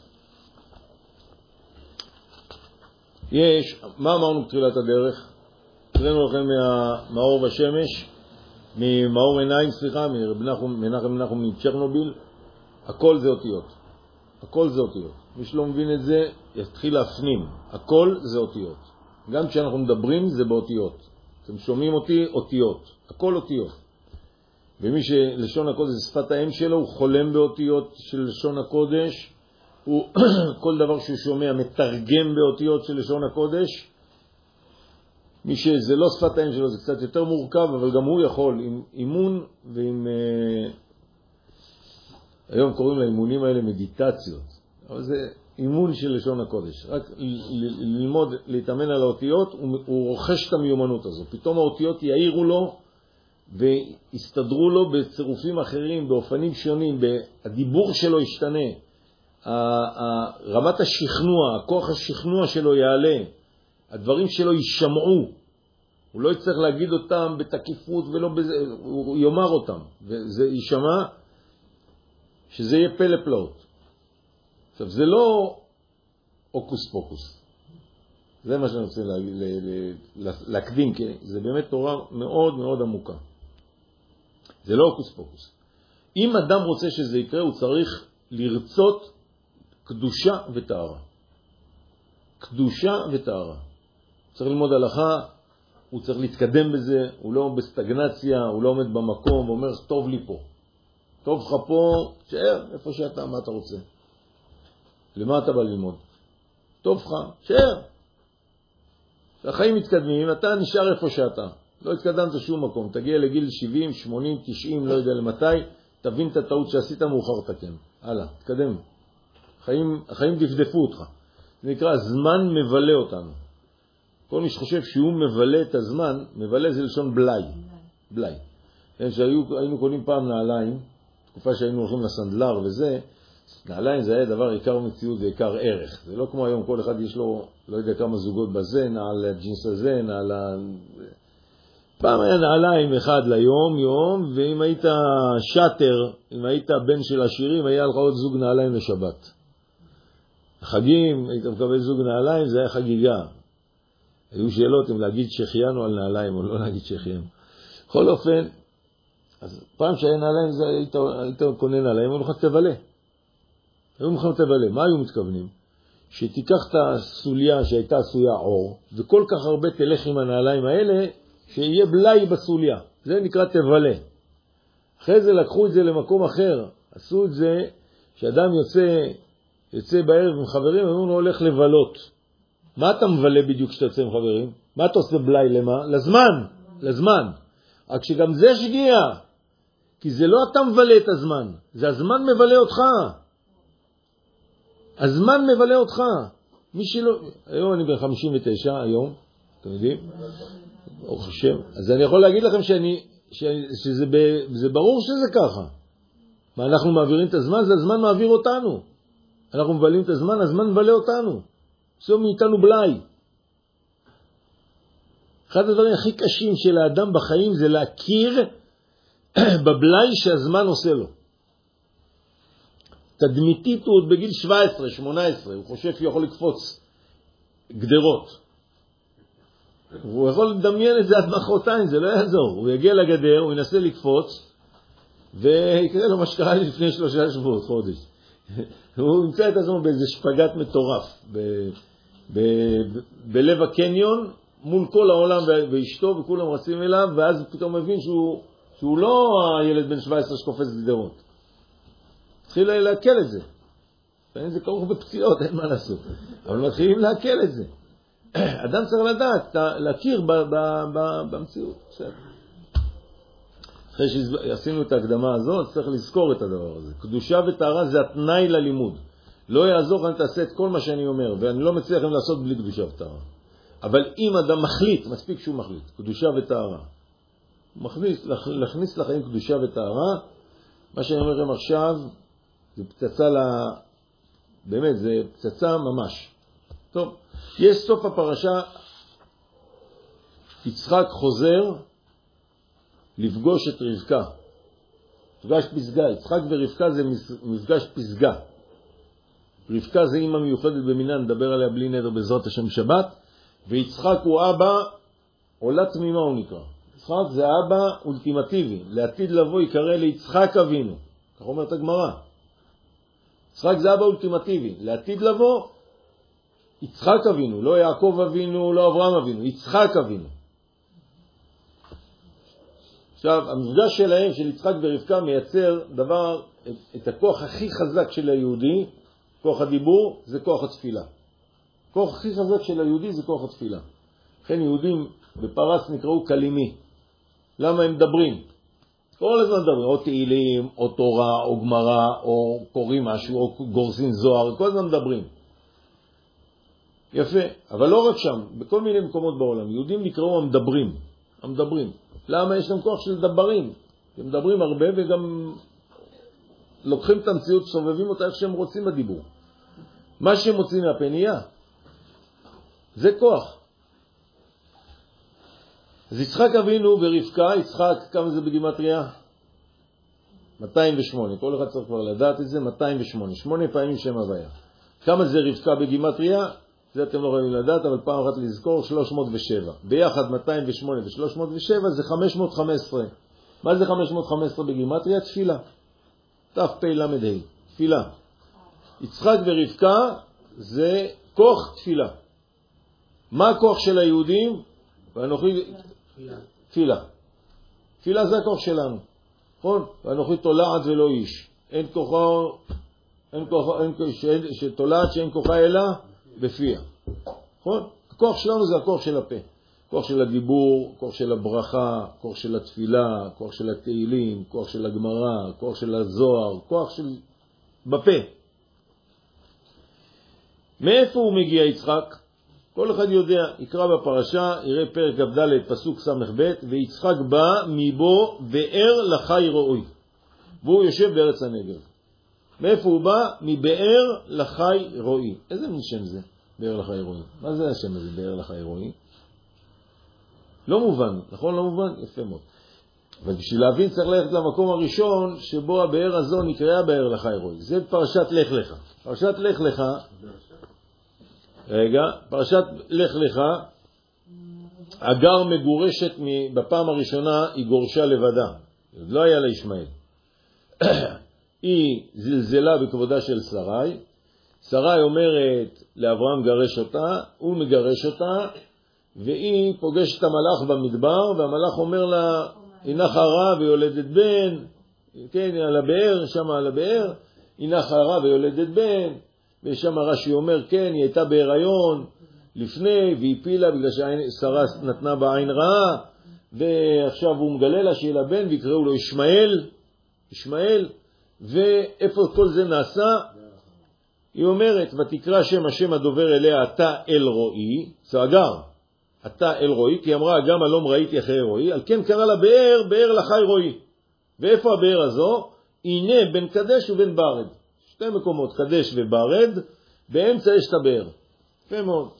יש, מה אמרנו בתחילת הדרך? קראנו לכם מהאור בשמש, ממאור עיניים, סליחה, מנחם מנחם מצ'רנוביל, הכל זה אותיות. הכל זה אותיות. מי שלא מבין את זה, יתחיל להפנים. הכל זה אותיות. גם כשאנחנו מדברים זה באותיות. אתם שומעים אותי, אותיות. הכל אותיות. ומי שלשון הקודש זה שפת האם שלו, הוא חולם באותיות של לשון הקודש. הוא כל דבר שהוא שומע מתרגם באותיות של לשון הקודש. מי שזה לא שפת האם שלו זה קצת יותר מורכב, אבל גם הוא יכול עם אימון ועם... היום קוראים לאימונים האלה מדיטציות, אבל זה אימון של לשון הקודש. רק ללמוד, להתאמן על האותיות, הוא רוכש את המיומנות הזו. פתאום האותיות יאירו לו ויסתדרו לו בצירופים אחרים, באופנים שונים, הדיבור שלו ישתנה, רמת השכנוע, הכוח השכנוע שלו יעלה, הדברים שלו יישמעו. הוא לא יצטרך להגיד אותם בתקיפות ולא בזה, הוא יאמר אותם, וזה יישמע שזה יהיה פלא פלאות. עכשיו, זה לא אוקוס פוקוס. זה מה שאני רוצה להגיד, להקדים, כי זה באמת תורה מאוד מאוד עמוקה. זה לא אוקוס פוקוס. אם אדם רוצה שזה יקרה, הוא צריך לרצות קדושה וטהרה. קדושה וטהרה. צריך ללמוד הלכה, הוא צריך להתקדם בזה, הוא לא בסטגנציה, הוא לא עומד במקום, ואומר, טוב לי פה. טוב לך פה, שאר, איפה שאתה, מה אתה רוצה? למה אתה בא ללמוד? טוב לך, שאר. החיים מתקדמים, אתה נשאר איפה שאתה. לא התקדמת שום מקום. תגיע לגיל שבעים, שמונים, תשעים, לא יודע למתי, תבין את הטעות שעשית מאוחר תקן. הלאה, תקדם. החיים, החיים דפדפו אותך. זה נקרא, הזמן מבלה אותנו. כל מי שחושב שהוא מבלה את הזמן, מבלה זה לשון בלי. בלי. שהיינו קונים פעם נעליים, תקופה שהיינו הולכים לסנדלר וזה, נעליים זה היה דבר עיקר מציאות ועיקר ערך. זה לא כמו היום, כל אחד יש לו, לא יודע כמה זוגות בזה, נעל הג'ינס הזה, נעל... פעם היה נעליים אחד ליום, יום, ואם היית שטר, אם היית בן של עשירים, היה לך עוד זוג נעליים לשבת. חגים, היית מקבל זוג נעליים, זה היה חגיגה. היו שאלות אם להגיד שחיינו על נעליים או לא להגיד שחיינו. בכל אופן, אז פעם שהיה נעליים, זה, היית, היית קונה נעליים, היו לך תבלה. היו לך תבלה. מה היו מתכוונים? שתיקח את הסוליה שהייתה עשויה אור, וכל כך הרבה תלך עם הנעליים האלה, שיהיה בלאי בסוליה. זה נקרא תבלה. אחרי זה לקחו את זה למקום אחר. עשו את זה שאדם יוצא, יוצא בערב עם חברים, הוא הולך לבלות. מה אתה מבלה בדיוק כשאתה יוצא עם חברים? מה אתה עושה בלאי למה? לזמן. לזמן. רק שגם זה שגיע. כי זה לא אתה מבלה את הזמן. זה הזמן מבלה אותך. הזמן מבלה אותך. מי שלא... היום אני בן חמישים ותשע, היום. אתם יודעים? ברוך השם. אז אני יכול להגיד לכם שאני, שאני, שזה ב, זה ברור שזה ככה. מה אנחנו מעבירים את הזמן? זה הזמן מעביר אותנו. אנחנו מבלים את הזמן, הזמן מבלה אותנו. עושה מאיתנו בלאי. אחד הדברים הכי קשים של האדם בחיים זה להכיר בבלאי שהזמן עושה לו. תדמיתית הוא עוד בגיל שבע עשרה, שמונה עשרה, הוא חושב שהוא יכול לקפוץ גדרות. הוא יכול לדמיין את זה עד מחרתיים, זה לא יעזור. הוא יגיע לגדר, הוא ינסה לקפוץ, ויקרה לו מה שקרה לפני שלושה שבועות, חודש. הוא ימצא את עצמו באיזה שפגת מטורף, ב- ב- בלב הקניון, מול כל העולם ואשתו, וכולם רצים אליו, ואז פתאום מבין שהוא, שהוא לא הילד בן שבע עשרה שקופץ גדרות. התחיל להקל את זה. זה כרוך בפציעות, אין מה לעשות. אבל מתחילים להקל את זה. אדם צריך לדעת, להכיר ב- ב- ב- במציאות. בסדר. אחרי שעשינו את ההקדמה הזאת, צריך לזכור את הדבר הזה. קדושה וטהרה זה התנאי ללימוד. לא יעזור אם תעשה את כל מה שאני אומר, ואני לא מצליח לכם לעשות בלי קדושה וטהרה. אבל אם אדם מחליט, מספיק שהוא מחליט, קדושה וטהרה, מכניס, להכניס לחיים קדושה וטהרה, מה שאני אומר לכם עכשיו, זה פצצה לה, באמת, זה פצצה ממש. טוב, יש סוף הפרשה, יצחק חוזר לפגוש את רבקה. מפגש פסגה, יצחק ורבקה זה מפגש פסגה. רבקה זה אמא מיוחדת במינה, נדבר עליה בלי נדר בעזרת השם שבת, ויצחק הוא אבא, עולה תמימה הוא נקרא. יצחק זה אבא אולטימטיבי, לעתיד לבוא יקרא ליצחק אבינו, כך אומרת הגמרא. יצחק זה אבא אולטימטיבי, לעתיד לבוא יצחק אבינו, לא יעקב אבינו, לא אברהם אבינו, יצחק אבינו. עכשיו, המפגש שלהם, של יצחק ורבקה, מייצר דבר, את, את הכוח הכי חזק של היהודי, כוח הדיבור, זה כוח התפילה. הכוח הכי חזק של היהודי זה כוח התפילה. לכן יהודים בפרס נקראו קלימי. למה הם מדברים? כל הזמן מדברים, או תהילים, או תורה, או גמרא, או קוראים משהו, או גורסים זוהר, כל הזמן מדברים. יפה, אבל לא רק שם, בכל מיני מקומות בעולם, יהודים נקראו המדברים, המדברים. למה יש להם כוח של דברים? הם מדברים הרבה וגם לוקחים את המציאות, סובבים אותה איך שהם רוצים בדיבור. מה שהם מוצאים מהפנייה, זה כוח. אז יצחק אבינו ורבקה, יצחק, כמה זה בגימטריה? מאתיים ושמונה, כל אחד צריך כבר לדעת את זה, מאתיים ושמונה, שמונה פעמים שם הוויה. כמה זה רבקה בגימטריה? זה אתם לא יכולים לדעת, אבל פעם אחת לזכור, שלוש מאות ושבע. ביחד מאתיים ושמונה ו-שלוש מאות ושבע זה חמש מאות וחמש עשרה. מה זה חמש מאות וחמש עשרה בגימטריה? תפילה. תף פי למד ה', תפילה. יצחק ורבקה זה כוח תפילה. מה הכוח של היהודים? ואנוכי... תפילה. תפילה. תפילה זה הכוח שלנו. נכון? ואנוכי תולעת ולא איש. אין כוחה, אין כוחה, אין כוחה, שתולעת שאין כוחה אלא בפיה. נכון? הכוח שלנו זה הכוח של הפה. כוח של הדיבור, כוח של הברכה, כוח של התפילה, כוח של התהילים, כוח של הגמרא, כוח של הזוהר, כוח של... בפה. מאיפה הוא מגיע יצחק? כל אחד יודע, יקרא בפרשה, יראה פרק כ"ד פסוק ס"ב, ויצחק בא מבו באר לחי רועי. והוא יושב בארץ הנגב. מאיפה הוא בא? מבאר לחי רועי. איזה מין שם זה? באר לחי רועי. מה זה השם הזה, באר לחי רועי? לא מובן, נכון? לא מובן? יפה מאוד. אבל בשביל להבין צריך ללכת למקום הראשון שבו הבאר הזו נקראה באר לחי רועי. זה פרשת לך לך. פרשת לך לך, רגע, פרשת לך לך, אגר מגורשת בפעם הראשונה, היא גורשה לבדה. לא היה לה ישמעאל. היא זלזלה בכבודה של שרי, שרי אומרת לאברהם גרש אותה, הוא מגרש אותה, והיא פוגשת את המלאך במדבר, והמלאך אומר לה, היא נחרה ויולדת בן, כן, על הבאר, שם על הבאר, היא נחרה ויולדת בן, ושם רש"י אומר, כן, היא הייתה בהיריון לפני, והיא פילה בגלל ששרה נתנה בה עין רעה, ועכשיו הוא מגלה לה שיהיה לה בן, ויקראו לו ישמעאל, ישמעאל, ואיפה כל זה נעשה? היא אומרת, ותקרא שם השם הדובר אליה, אתה אל רואי, זה אגר, אתה אל רואי, כי אמרה, גם הלום ראיתי אחרי רואי, על כן קרא לה באר, באר לחי רואי. ואיפה הבאר הזו? הנה בין קדש ובין ברד. שתי מקומות, קדש וברד, באמצע יש את הבאר. יפה מאוד.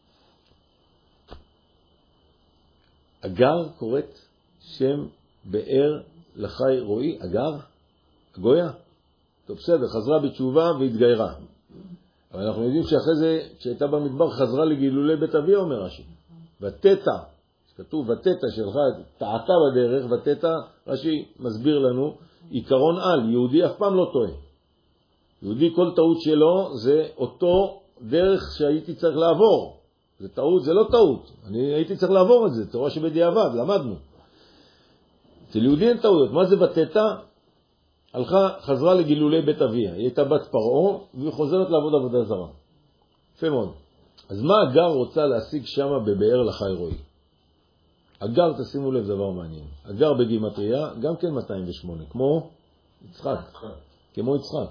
אגר קוראת שם באר לחי רואי, אגר? הגויה? טוב, בסדר, חזרה בתשובה והתגיירה. אבל אנחנו יודעים שאחרי זה, כשהייתה במדבר, חזרה לגילולי בית אביה, אומר רש"י. ותתה, כתוב ותתה שלך, טעתה בדרך, ותתה, רש"י מסביר לנו, עיקרון על, יהודי אף פעם לא טועה. יהודי כל טעות שלו זה אותו דרך שהייתי צריך לעבור. זה טעות, זה לא טעות. אני הייתי צריך לעבור את זה, תורה שבדיעבד, למדנו. אצל יהודי אין טעויות. מה זה ותתה? הלכה, חזרה לגילולי בית אביה. היא הייתה בת פרעה, והיא חוזרת לעבוד עבודה זרה. יפה מאוד. אז מה אגר רוצה להשיג שם בבאר לחי רואי? אגר, תשימו לב דבר מעניין. אגר בגימטריה, גם כן מאתיים ושמונה, כמו יצחק. כמו יצחק.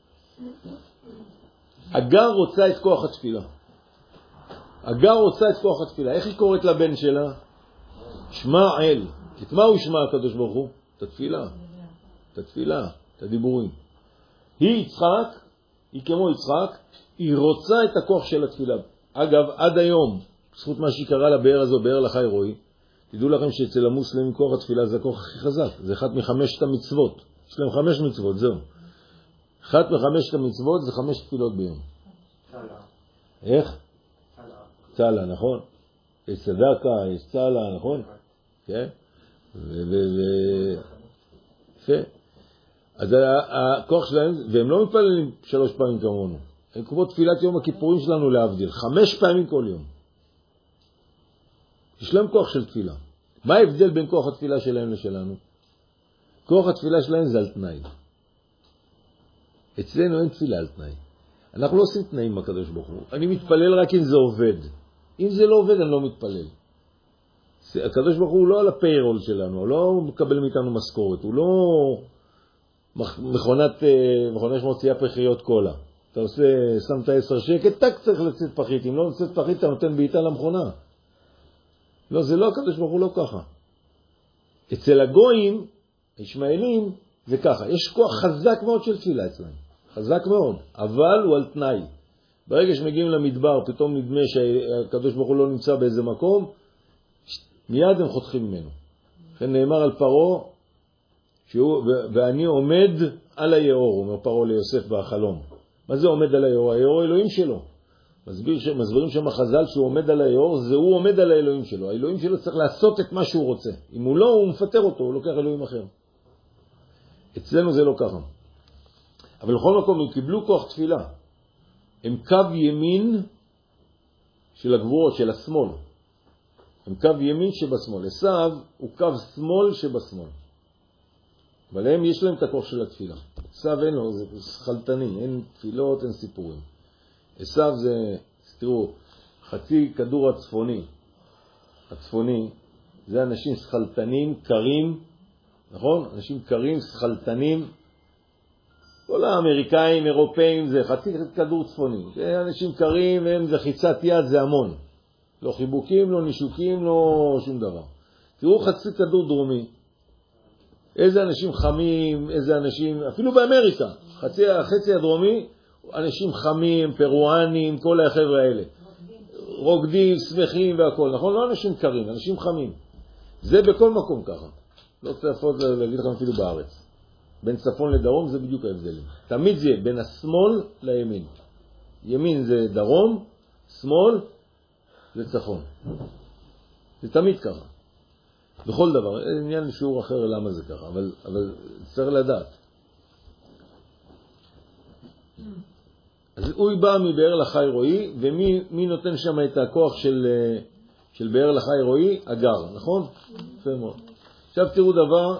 אגר רוצה את כוח התפילה. אגר רוצה את כוח התפילה. איך היא קוראת לבן שלה? ישמעאל. את מה הוא ישמע הקדוש ברוך הוא? את התפילה. את התפילה, את הדיבורים. היא יצחק, היא כמו יצחק, היא רוצה את הכוח של התפילה. אגב, עד היום, זכות מה שהיא קראה לבאר הזו, באר לחי רואי, תדעו לכם שאצל המוסלמים כוח התפילה זה הכוח הכי חזק. זה אחת מחמשת המצוות. יש להם חמש מצוות, זהו. אחת מחמשת המצוות זה חמש תפילות ביום. צלה. איך? צלה. צלה, נכון? יש צדקה, יש צלה, נכון? כן? יפה. אז הכוח שלהם, והם לא מתפללים שלוש פעמים כמונו. הם כמו תפילת יום הכיפורים שלנו להבדיל. חמש פעמים כל יום. יש להם כוח של תפילה. מה ההבדל בין כוח התפילה שלהם לשלנו? כוח התפילה שלהם זה על תנאי. אצלנו אין תפילה על תנאי. אנחנו לא עושים תנאים מהקדוש ברוך הוא. אני מתפלל רק אם זה עובד. אם זה לא עובד, אני לא מתפלל. הקדוש ברוך הוא לא על הפיירול שלנו, הוא לא מקבל מאיתנו משכורת, הוא לא מכונת, מכונה שמוציאה פחיות קולה. אתה עושה, שמת עשר שקט, טק צריך לצאת פחית. אם לא לצאת פחית, אתה נותן בעיטה למכונה. לא, זה לא, הקדוש ברוך הוא לא ככה. אצל הגויים, הישמעאלים, זה ככה. יש כוח חזק מאוד של תפילה אצלם. חזק מאוד, אבל הוא על תנאי. ברגע שמגיעים למדבר, פתאום נדמה שהקדוש ברוך הוא לא נמצא באיזה מקום, מיד הם חותכים ממנו. לכן נאמר על פרעה, שהוא, ואני עומד על היאור, אומר פרעה ליוסף בחלום. מה זה עומד על היאור? היאור אלוהים שלו. מסביר, מסבירים שם החז"ל שהוא עומד על היאור, זה הוא עומד על האלוהים שלו. האלוהים שלו צריך לעשות את מה שהוא רוצה. אם הוא לא, הוא מפטר אותו, הוא לוקח אלוהים אחר. אצלנו זה לא ככה. אבל בכל מקום הם קיבלו כוח תפילה. הם קו ימין של הגבורות, של השמאל. הם קו ימין שבשמאל. עשיו הוא קו שמאל שבשמאל. אבל הם יש להם את הכוח של התפילה. עשיו אין לו, זה חלטני, אין תפילות, אין סיפורים. עשיו זה, תראו, חצי כדור הצפוני. הצפוני זה אנשים שחלטנים, קרים, נכון? אנשים קרים, שחלטנים. כל האמריקאים, אירופאים, זה חצי כדור צפוני. זה אנשים קרים, הם זה חיצת יד, זה המון. לא חיבוקים, לא נישוקים, לא שום דבר. תראו חצי כדור דרומי. איזה אנשים חמים, איזה אנשים, אפילו באמריקה, חצי, החצי הדרומי, אנשים חמים, פרואנים, כל החבר'ה האלה. רוקדים, שמחים והכל, נכון? לא אנשים קרים, אנשים חמים. זה בכל מקום ככה. לא צפות להגיד לכם אפילו בארץ. בין צפון לדרום זה בדיוק ההבדלים. תמיד זה בין השמאל לימין. ימין זה דרום, שמאל זה צפון. זה תמיד ככה. בכל דבר. עניין שיעור אחר למה זה ככה, אבל, אבל צריך לדעת. אז הוא בא מבאר לחי רועי, ומי מי נותן שם את הכוח של, של באר לחי רועי? אגר, נכון? יפה מאוד. עכשיו תראו דבר,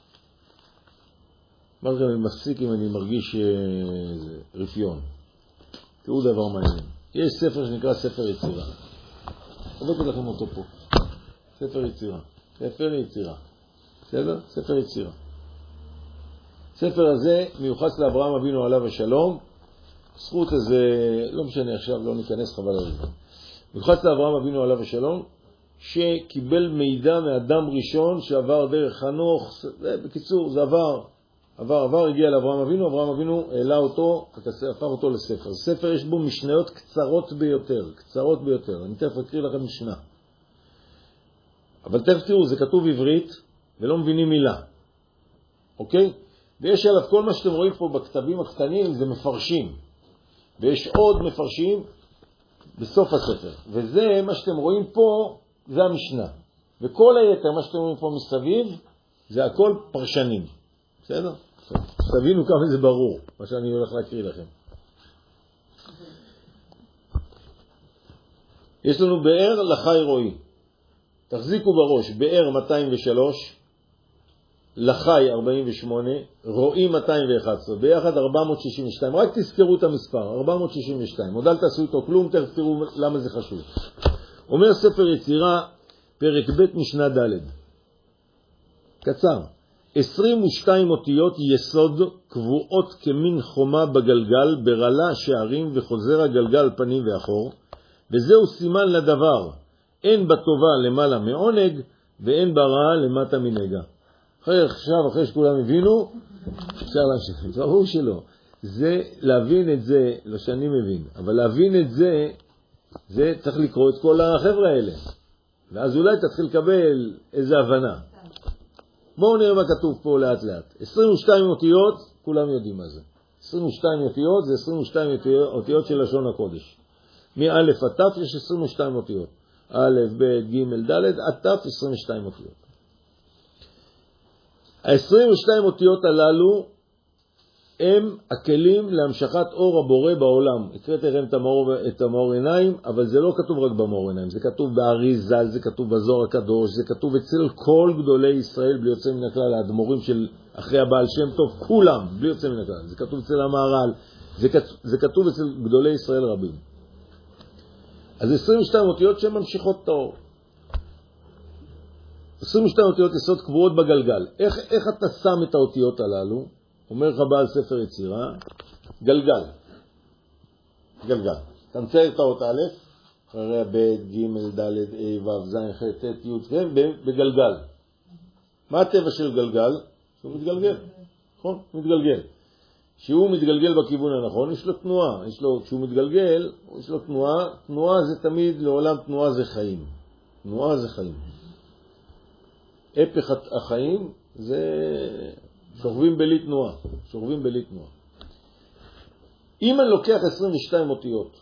מה לכם, אני מפסיק אם אני מרגיש רפיון. תראו דבר מעניין. יש ספר שנקרא ספר יצירה. הבאתי לכם אותו פה. ספר יצירה. ספר יצירה. בסדר? ספר יצירה. ספר הזה מיוחס לאברהם אבינו עליו השלום. זכות איזה, לא משנה עכשיו, לא ניכנס חבל על זה. מיוחס לאברהם אבינו עליו השלום, שקיבל מידע מאדם ראשון שעבר דרך חנוך. בקיצור, זה עבר. עבר, עבר, הגיע לאברהם אבינו, אברהם אבינו העלה אותו, הפך אותו לספר. ספר יש בו משניות קצרות ביותר, קצרות ביותר. אני תכף אקריא לכם משנה. אבל תכף תראו, זה כתוב עברית, ולא מבינים מילה. אוקיי? ויש עליו כל מה שאתם רואים פה בכתבים הקטנים, זה מפרשים. ויש עוד מפרשים בסוף הספר. וזה, מה שאתם רואים פה, זה המשנה. וכל היתר, מה שאתם רואים פה מסביב, זה הכל פרשנים. בסדר? תבינו כמה זה ברור, מה שאני הולך להקריא לכם. יש לנו באר לחי רועי. תחזיקו בראש, באר מאתיים ושלוש, לחי ארבעים ושמונה, רועי מאתיים ואחת עשרה, ביחד ארבע מאות שישים ושתיים. רק תזכרו את המספר, ארבע מאות שישים ושתיים. עוד אל תעשו איתו כלום, תכף תראו למה זה חשוב. אומר ספר יצירה, פרק ב' משנה ד'. קצר. עשרים ושתיים אותיות יסוד קבועות כמין חומה בגלגל, ברלה שערים וחוזר הגלגל פנים ואחור, וזהו סימן לדבר, אין בטובה למעלה מעונג, ואין ברעה למטה מנגע. אחרי, עכשיו, אחרי שכולם הבינו, אפשר להמשיך. ברור שלא. זה, להבין את זה, לא שאני מבין, אבל להבין את זה, זה צריך לקרוא את כל החבר'ה האלה. ואז אולי תתחיל לקבל איזו הבנה. בואו נראה מה כתוב פה לאט לאט. עשרים ושתיים אותיות, כולם יודעים מה זה. עשרים ושתיים אותיות זה עשרים ושתיים אותיות של לשון הקודש. מא' עד ת' יש עשרים ושתיים אותיות. א', ב', ג', ד', עד ת' עשרים ושתיים אותיות. ה-עשרים ושתיים אותיות הללו הם הכלים להמשכת אור הבורא בעולם. הקראתי לכם את המאור עיניים, אבל זה לא כתוב רק במאור עיניים, זה כתוב באריזה, זה כתוב בזוהר הקדוש, זה כתוב אצל כל גדולי ישראל, בלי יוצא מן הכלל, האדמו"רים של אחרי הבעל שם טוב, כולם, בלי יוצא מן הכלל. זה כתוב אצל המהר"ל, זה, זה כתוב אצל גדולי ישראל רבים. אז עשרים ושתיים אותיות שהן ממשיכות את האור. עשרים ושתיים אותיות יסוד קבועות בגלגל. איך, איך אתה שם את האותיות הללו? אומר לך בעל ספר יצירה, גלגל. גלגל. אתה מצייר את האות א', אחרי ב', ג', ד', ה', ו', ז', ח', ט', י', כן, בגלגל. מה הטבע של גלגל? שהוא מתגלגל. נכון? מתגלגל. שהוא מתגלגל בכיוון הנכון, יש לו תנועה. יש לו, כשהוא מתגלגל, יש לו תנועה. תנועה זה תמיד, לעולם תנועה זה חיים. תנועה זה חיים. הפך החיים זה שוכבים בלי תנועה. שוכבים בלי תנועה. אם אני לוקח עשרים ושתיים אותיות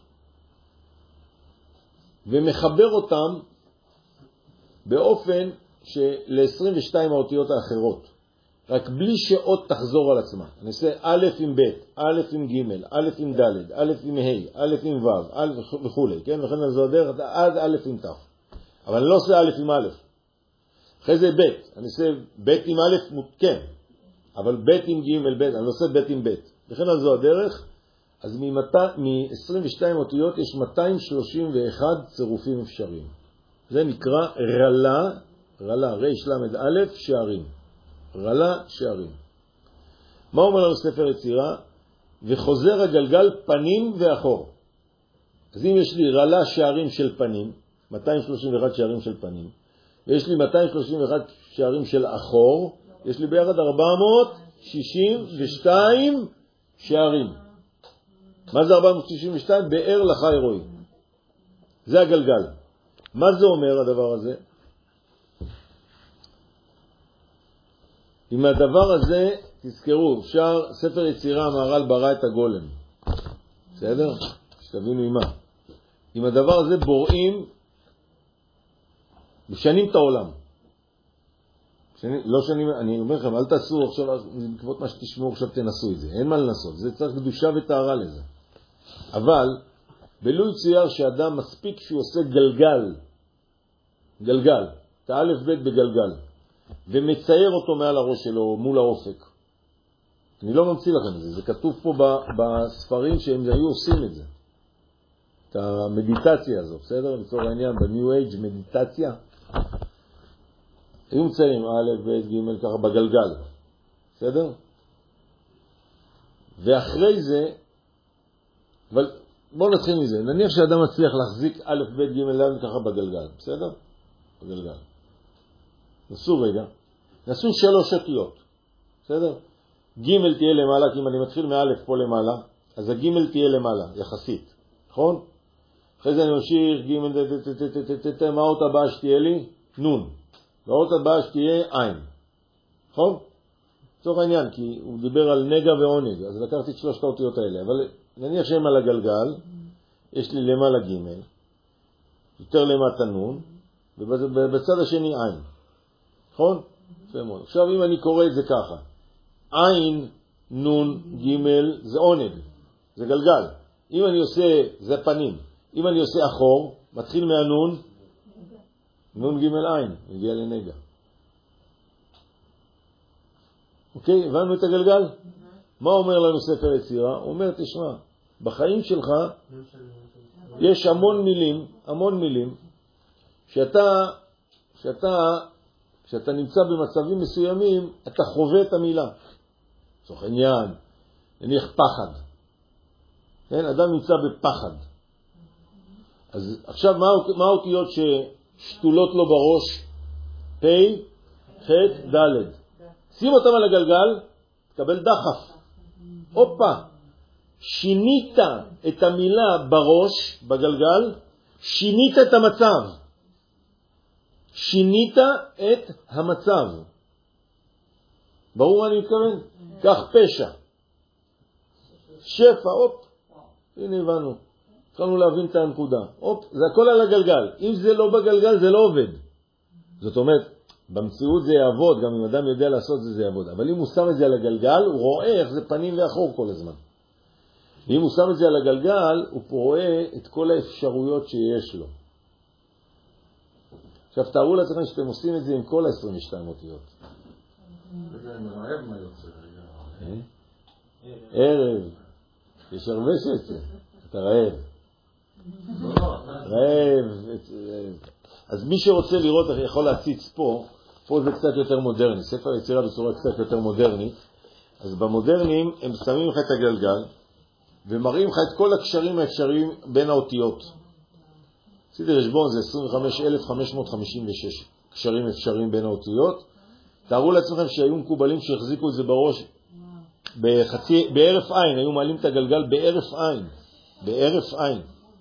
ומחבר אותם באופן של-עשרים ושתיים האותיות האחרות, רק בלי שאות תחזור על עצמה. אני עושה א' עם ב', א' עם ג', א' עם ד', א' עם ה', א' עם ו', א' וכו', כן? לכן זו הדרך עד א' עם ת'. אבל אני לא עושה א' עם א'. אחרי זה ב', אני עושה ב' עם א', כן. אבל ב' עם ג', ב', אני לא עושה ב' עם ב'. לכן זו הדרך. אז מ-עשרים ושתיים אותיות יש מאתיים שלושים ואחת צירופים אפשריים. זה נקרא רלה, רלה, ריש למד א', שערים. רלה, שערים. מה אומר לנו ספר יצירה? וחוזר הגלגל פנים ואחור. אז אם יש לי רלה שערים של פנים, מאתיים שלושים ואחת שערים של פנים, ויש לי מאתיים שלושים ואחת שערים של אחור, יש לי ביחד ארבע מאות שישים ושתיים שערים. מה זה ארבע מאות שישים ושתיים? באר לחי רועי. זה הגלגל. מה זה אומר הדבר הזה? עם הדבר הזה, תזכרו, אפשר, ספר יצירה המהר"ל ברא את הגולם. בסדר? שתבינו עם מה. עם הדבר הזה בוראים, משנים את העולם. שאני, לא שאני, אני אומר לכם, אל תעשו עכשיו, בעקבות מה שתשמעו עכשיו תנסו את זה, אין מה לנסות, זה צריך קדושה וטהרה לזה. אבל, בלו יצויר שאדם מספיק שהוא עושה גלגל, גלגל, את האלף בית בגלגל, ומצייר אותו מעל הראש שלו, מול האופק. אני לא ממציא לכם את זה, זה כתוב פה בספרים שהם היו עושים את זה. את המדיטציה הזו, בסדר? לצור העניין, בניו אייג' מדיטציה. היו מציירים א', ב', ג', ככה בגלגל. בסדר? ואחרי זה, אבל בואו נתחיל מזה. נניח שאדם מצליח להחזיק א', ב', ג', ד' ככה בגלגל. בסדר? בגלגל. נסו רגע. נסו שלוש אותיות. בסדר? ג' תהיה למעלה, כי אם אני מתחיל מאלף פה למעלה, אז הג' תהיה למעלה, יחסית. נכון? אחרי זה אני ממשיך, ג' מה האות הבאה שתהיה לי? נון. והאות הבאה שתהיה עין. נכון? צורך העניין, כי הוא דיבר על נגע ועונג, אז לקחתי את שלושת האותיות האלה. אבל נניח שהם על הגלגל, יש לי למעלה ג', יותר למטה נון, ובצד השני עין. נכון? עכשיו אם אני קורא את זה ככה, עין, נון, ג' זה עונג, זה גלגל. אם אני עושה, זה פנים. אם אני עושה אחור, מתחיל מהנון, נון ג' עין, מגיע לנגע. אוקיי, הבנו את הגלגל? מה אומר לנו ספר יצירה? הוא אומר, תשמע, בחיים שלך יש המון מילים, המון מילים, שאתה, שאתה, כשאתה נמצא במצבים מסוימים, אתה חווה את המילה. צורך עניין, נניח פחד. כן? אדם נמצא בפחד. אז עכשיו מה, מה האותיות ששתולות לו בראש? פ', ח', ד'. שים אותם על הגלגל, תקבל דחף. אופה, שינית את המילה בראש, בגלגל, שינית את המצב. שינית את המצב. ברור מה אני מתכוון? כך פשע. שפע, אופ. הנה הבנו. התחלנו להבין את הנקודה. אופ, זה הכל על הגלגל. אם זה לא בגלגל, זה לא עובד. זאת אומרת, במציאות זה יעבוד, גם אם אדם יודע לעשות זה, זה יעבוד. אבל אם הוא שם את זה על הגלגל, הוא רואה איך זה פנים ואחור כל הזמן. ואם הוא שם את זה על הגלגל, הוא רואה את כל האפשרויות שיש לו. עכשיו, תארו לעצמכם שאתם עושים את זה עם כל ה-עשרים ושתיים אותיות. רעב מה יוצא? ערב. יש הרבה שיוצא. אתה רעב. רעב. אז מי שרוצה לראות יכול להציץ פה, פה זה קצת יותר מודרני. ספר יצירה בצורה קצת יותר מודרנית. אז במודרנים הם שמים לך את הגלגל, ומראים לך את כל הקשרים האפשריים בין האותיות. עשיתי חשבון, זה עשרים וחמישה אלף חמש מאות חמישים ושש קשרים אפשריים בין האותיות. תארו לעצמכם שהיו מקובלים שהחזיקו את זה בראש בחצי, בערף עין, היו מעלים את הגלגל בערף עין, בערף עין.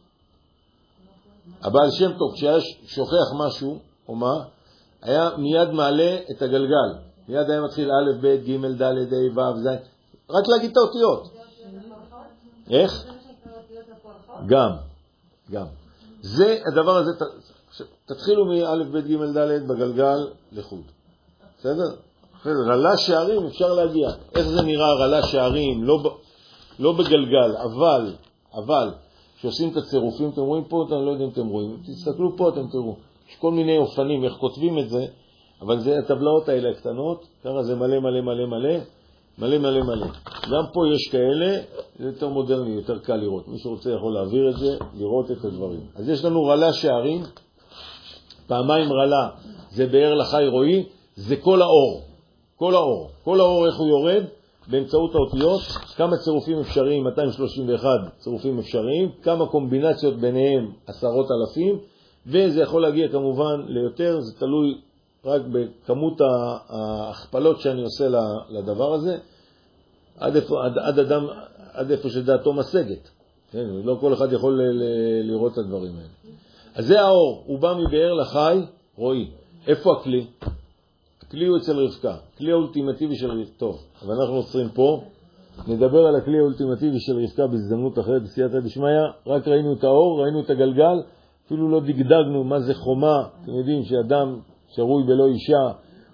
הבעל שם טוב, כשהיה שוכח משהו, או מה, היה מיד מעלה את הגלגל. מיד היה מתחיל א', ב', ג', ד', ה', ו', ז', רק להגיד את האותיות. איך? גם, גם. זה הדבר הזה, תתחילו מא', ב', ג', ד' בגלגל לחוד. בסדר? רלה שערים אפשר להגיע. איך זה נראה רלה שערים? לא, לא בגלגל, אבל, אבל, שעושים את הצירופים, אתם רואים פה, אתם לא יודעים, אתם רואים. תסתכלו פה, אתם תראו. יש כל מיני אופנים, איך כותבים את זה, אבל זה הטבלאות האלה הקטנות, ככה זה מלא מלא מלא מלא, מלא מלא מלא. גם פה יש כאלה, זה יותר מודרני, יותר קל לראות. מי שרוצה יכול להעביר את זה, לראות את הדברים. אז יש לנו רלה שערים, פעמיים רלה, זה באר לחי רואי, זה כל האור. כל האור. כל האור איך הוא יורד? באמצעות האותיות, כמה צירופים אפשריים, מאתיים שלושים ואחת צירופים אפשריים, כמה קומבינציות ביניהם, עשרות אלפים, וזה יכול להגיע כמובן ליותר, זה תלוי רק בכמות ההכפלות שאני עושה לדבר הזה, עד איפה, עד, עד אדם, עד איפה שדעתו משגת. כן, לא כל אחד יכול ל, ל, לראות את הדברים האלה. אז זה האור, הוא בא מבאר לחי רואי. איפה הכלי? הכלי הוא אצל רבקה, כלי האולטימטיבי של רבקה. טוב, אבל אנחנו עוצרים פה, נדבר על הכלי האולטימטיבי של רבקה בהזדמנות אחרת בסייעתא דשמיא. רק ראינו את האור, ראינו את הגלגל, אפילו לא דגדגנו מה זה חומה. אתם יודעים שאדם שרוי בלא אישה,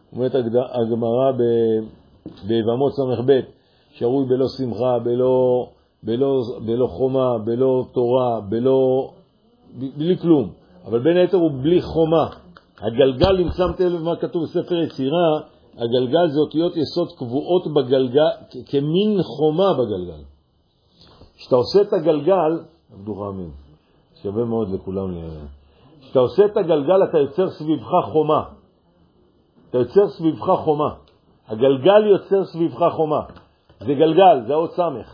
אומרת הגמרא ביבמות סמך ב' שרוי בלא שמחה, בלא, בלא, בלא חומה, בלא תורה, בלא, בלי כלום. אבל בין היתר הוא בלי חומה. הגלגל, אם שמתם לב מה כתוב בספר יצירה, הגלגל זה אותיות יסוד קבועות בגלגל, כמין חומה בגלגל. כשאתה עושה את הגלגל, עבדו רעמים, שווה מאוד לכולם. כשאתה עושה את הגלגל, אתה יוצר סביבך חומה. אתה יוצר סביבך חומה. הגלגל יוצר סביבך חומה. זה גלגל, זה עוד סמך.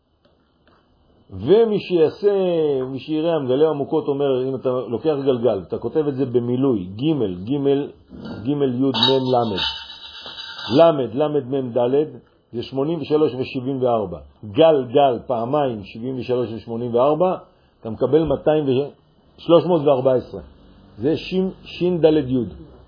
ומי שיעשה, מי שיראה, המגלה עמוקות אומר, אם אתה לוקח גלגל, אתה כותב את זה במילוי, ג' ג' ג' י' מ' למד. למד, למד מ' ד' זה שמונים ושלוש ו-שבעים וארבע. גל, גל, פעמיים, שבעים ושלוש ו-שמונים וארבע, אתה מקבל שלוש מאות וארבע עשרה. זה שין, שין ד' י'.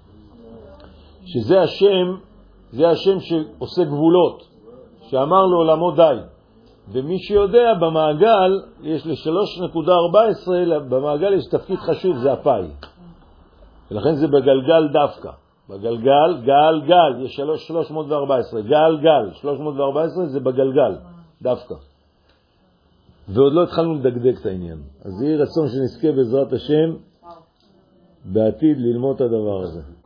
שזה השם, זה השם שעושה גבולות, שאמר לעולמו די. ומי שיודע, במעגל, יש ל-שלוש נקודה ארבע עשרה, במעגל יש תפקיד חשוב, זה הפאי. ולכן זה בגלגל דווקא. בגלגל, גל, גל, יש שלוש מאות וארבע עשרה. גל, גל, שלוש מאות וארבע עשרה זה בגלגל, דווקא. ועוד לא התחלנו לדקדק את העניין. אז יהיה רצון שנזכה בעזרת השם, בעתיד ללמוד את הדבר הזה.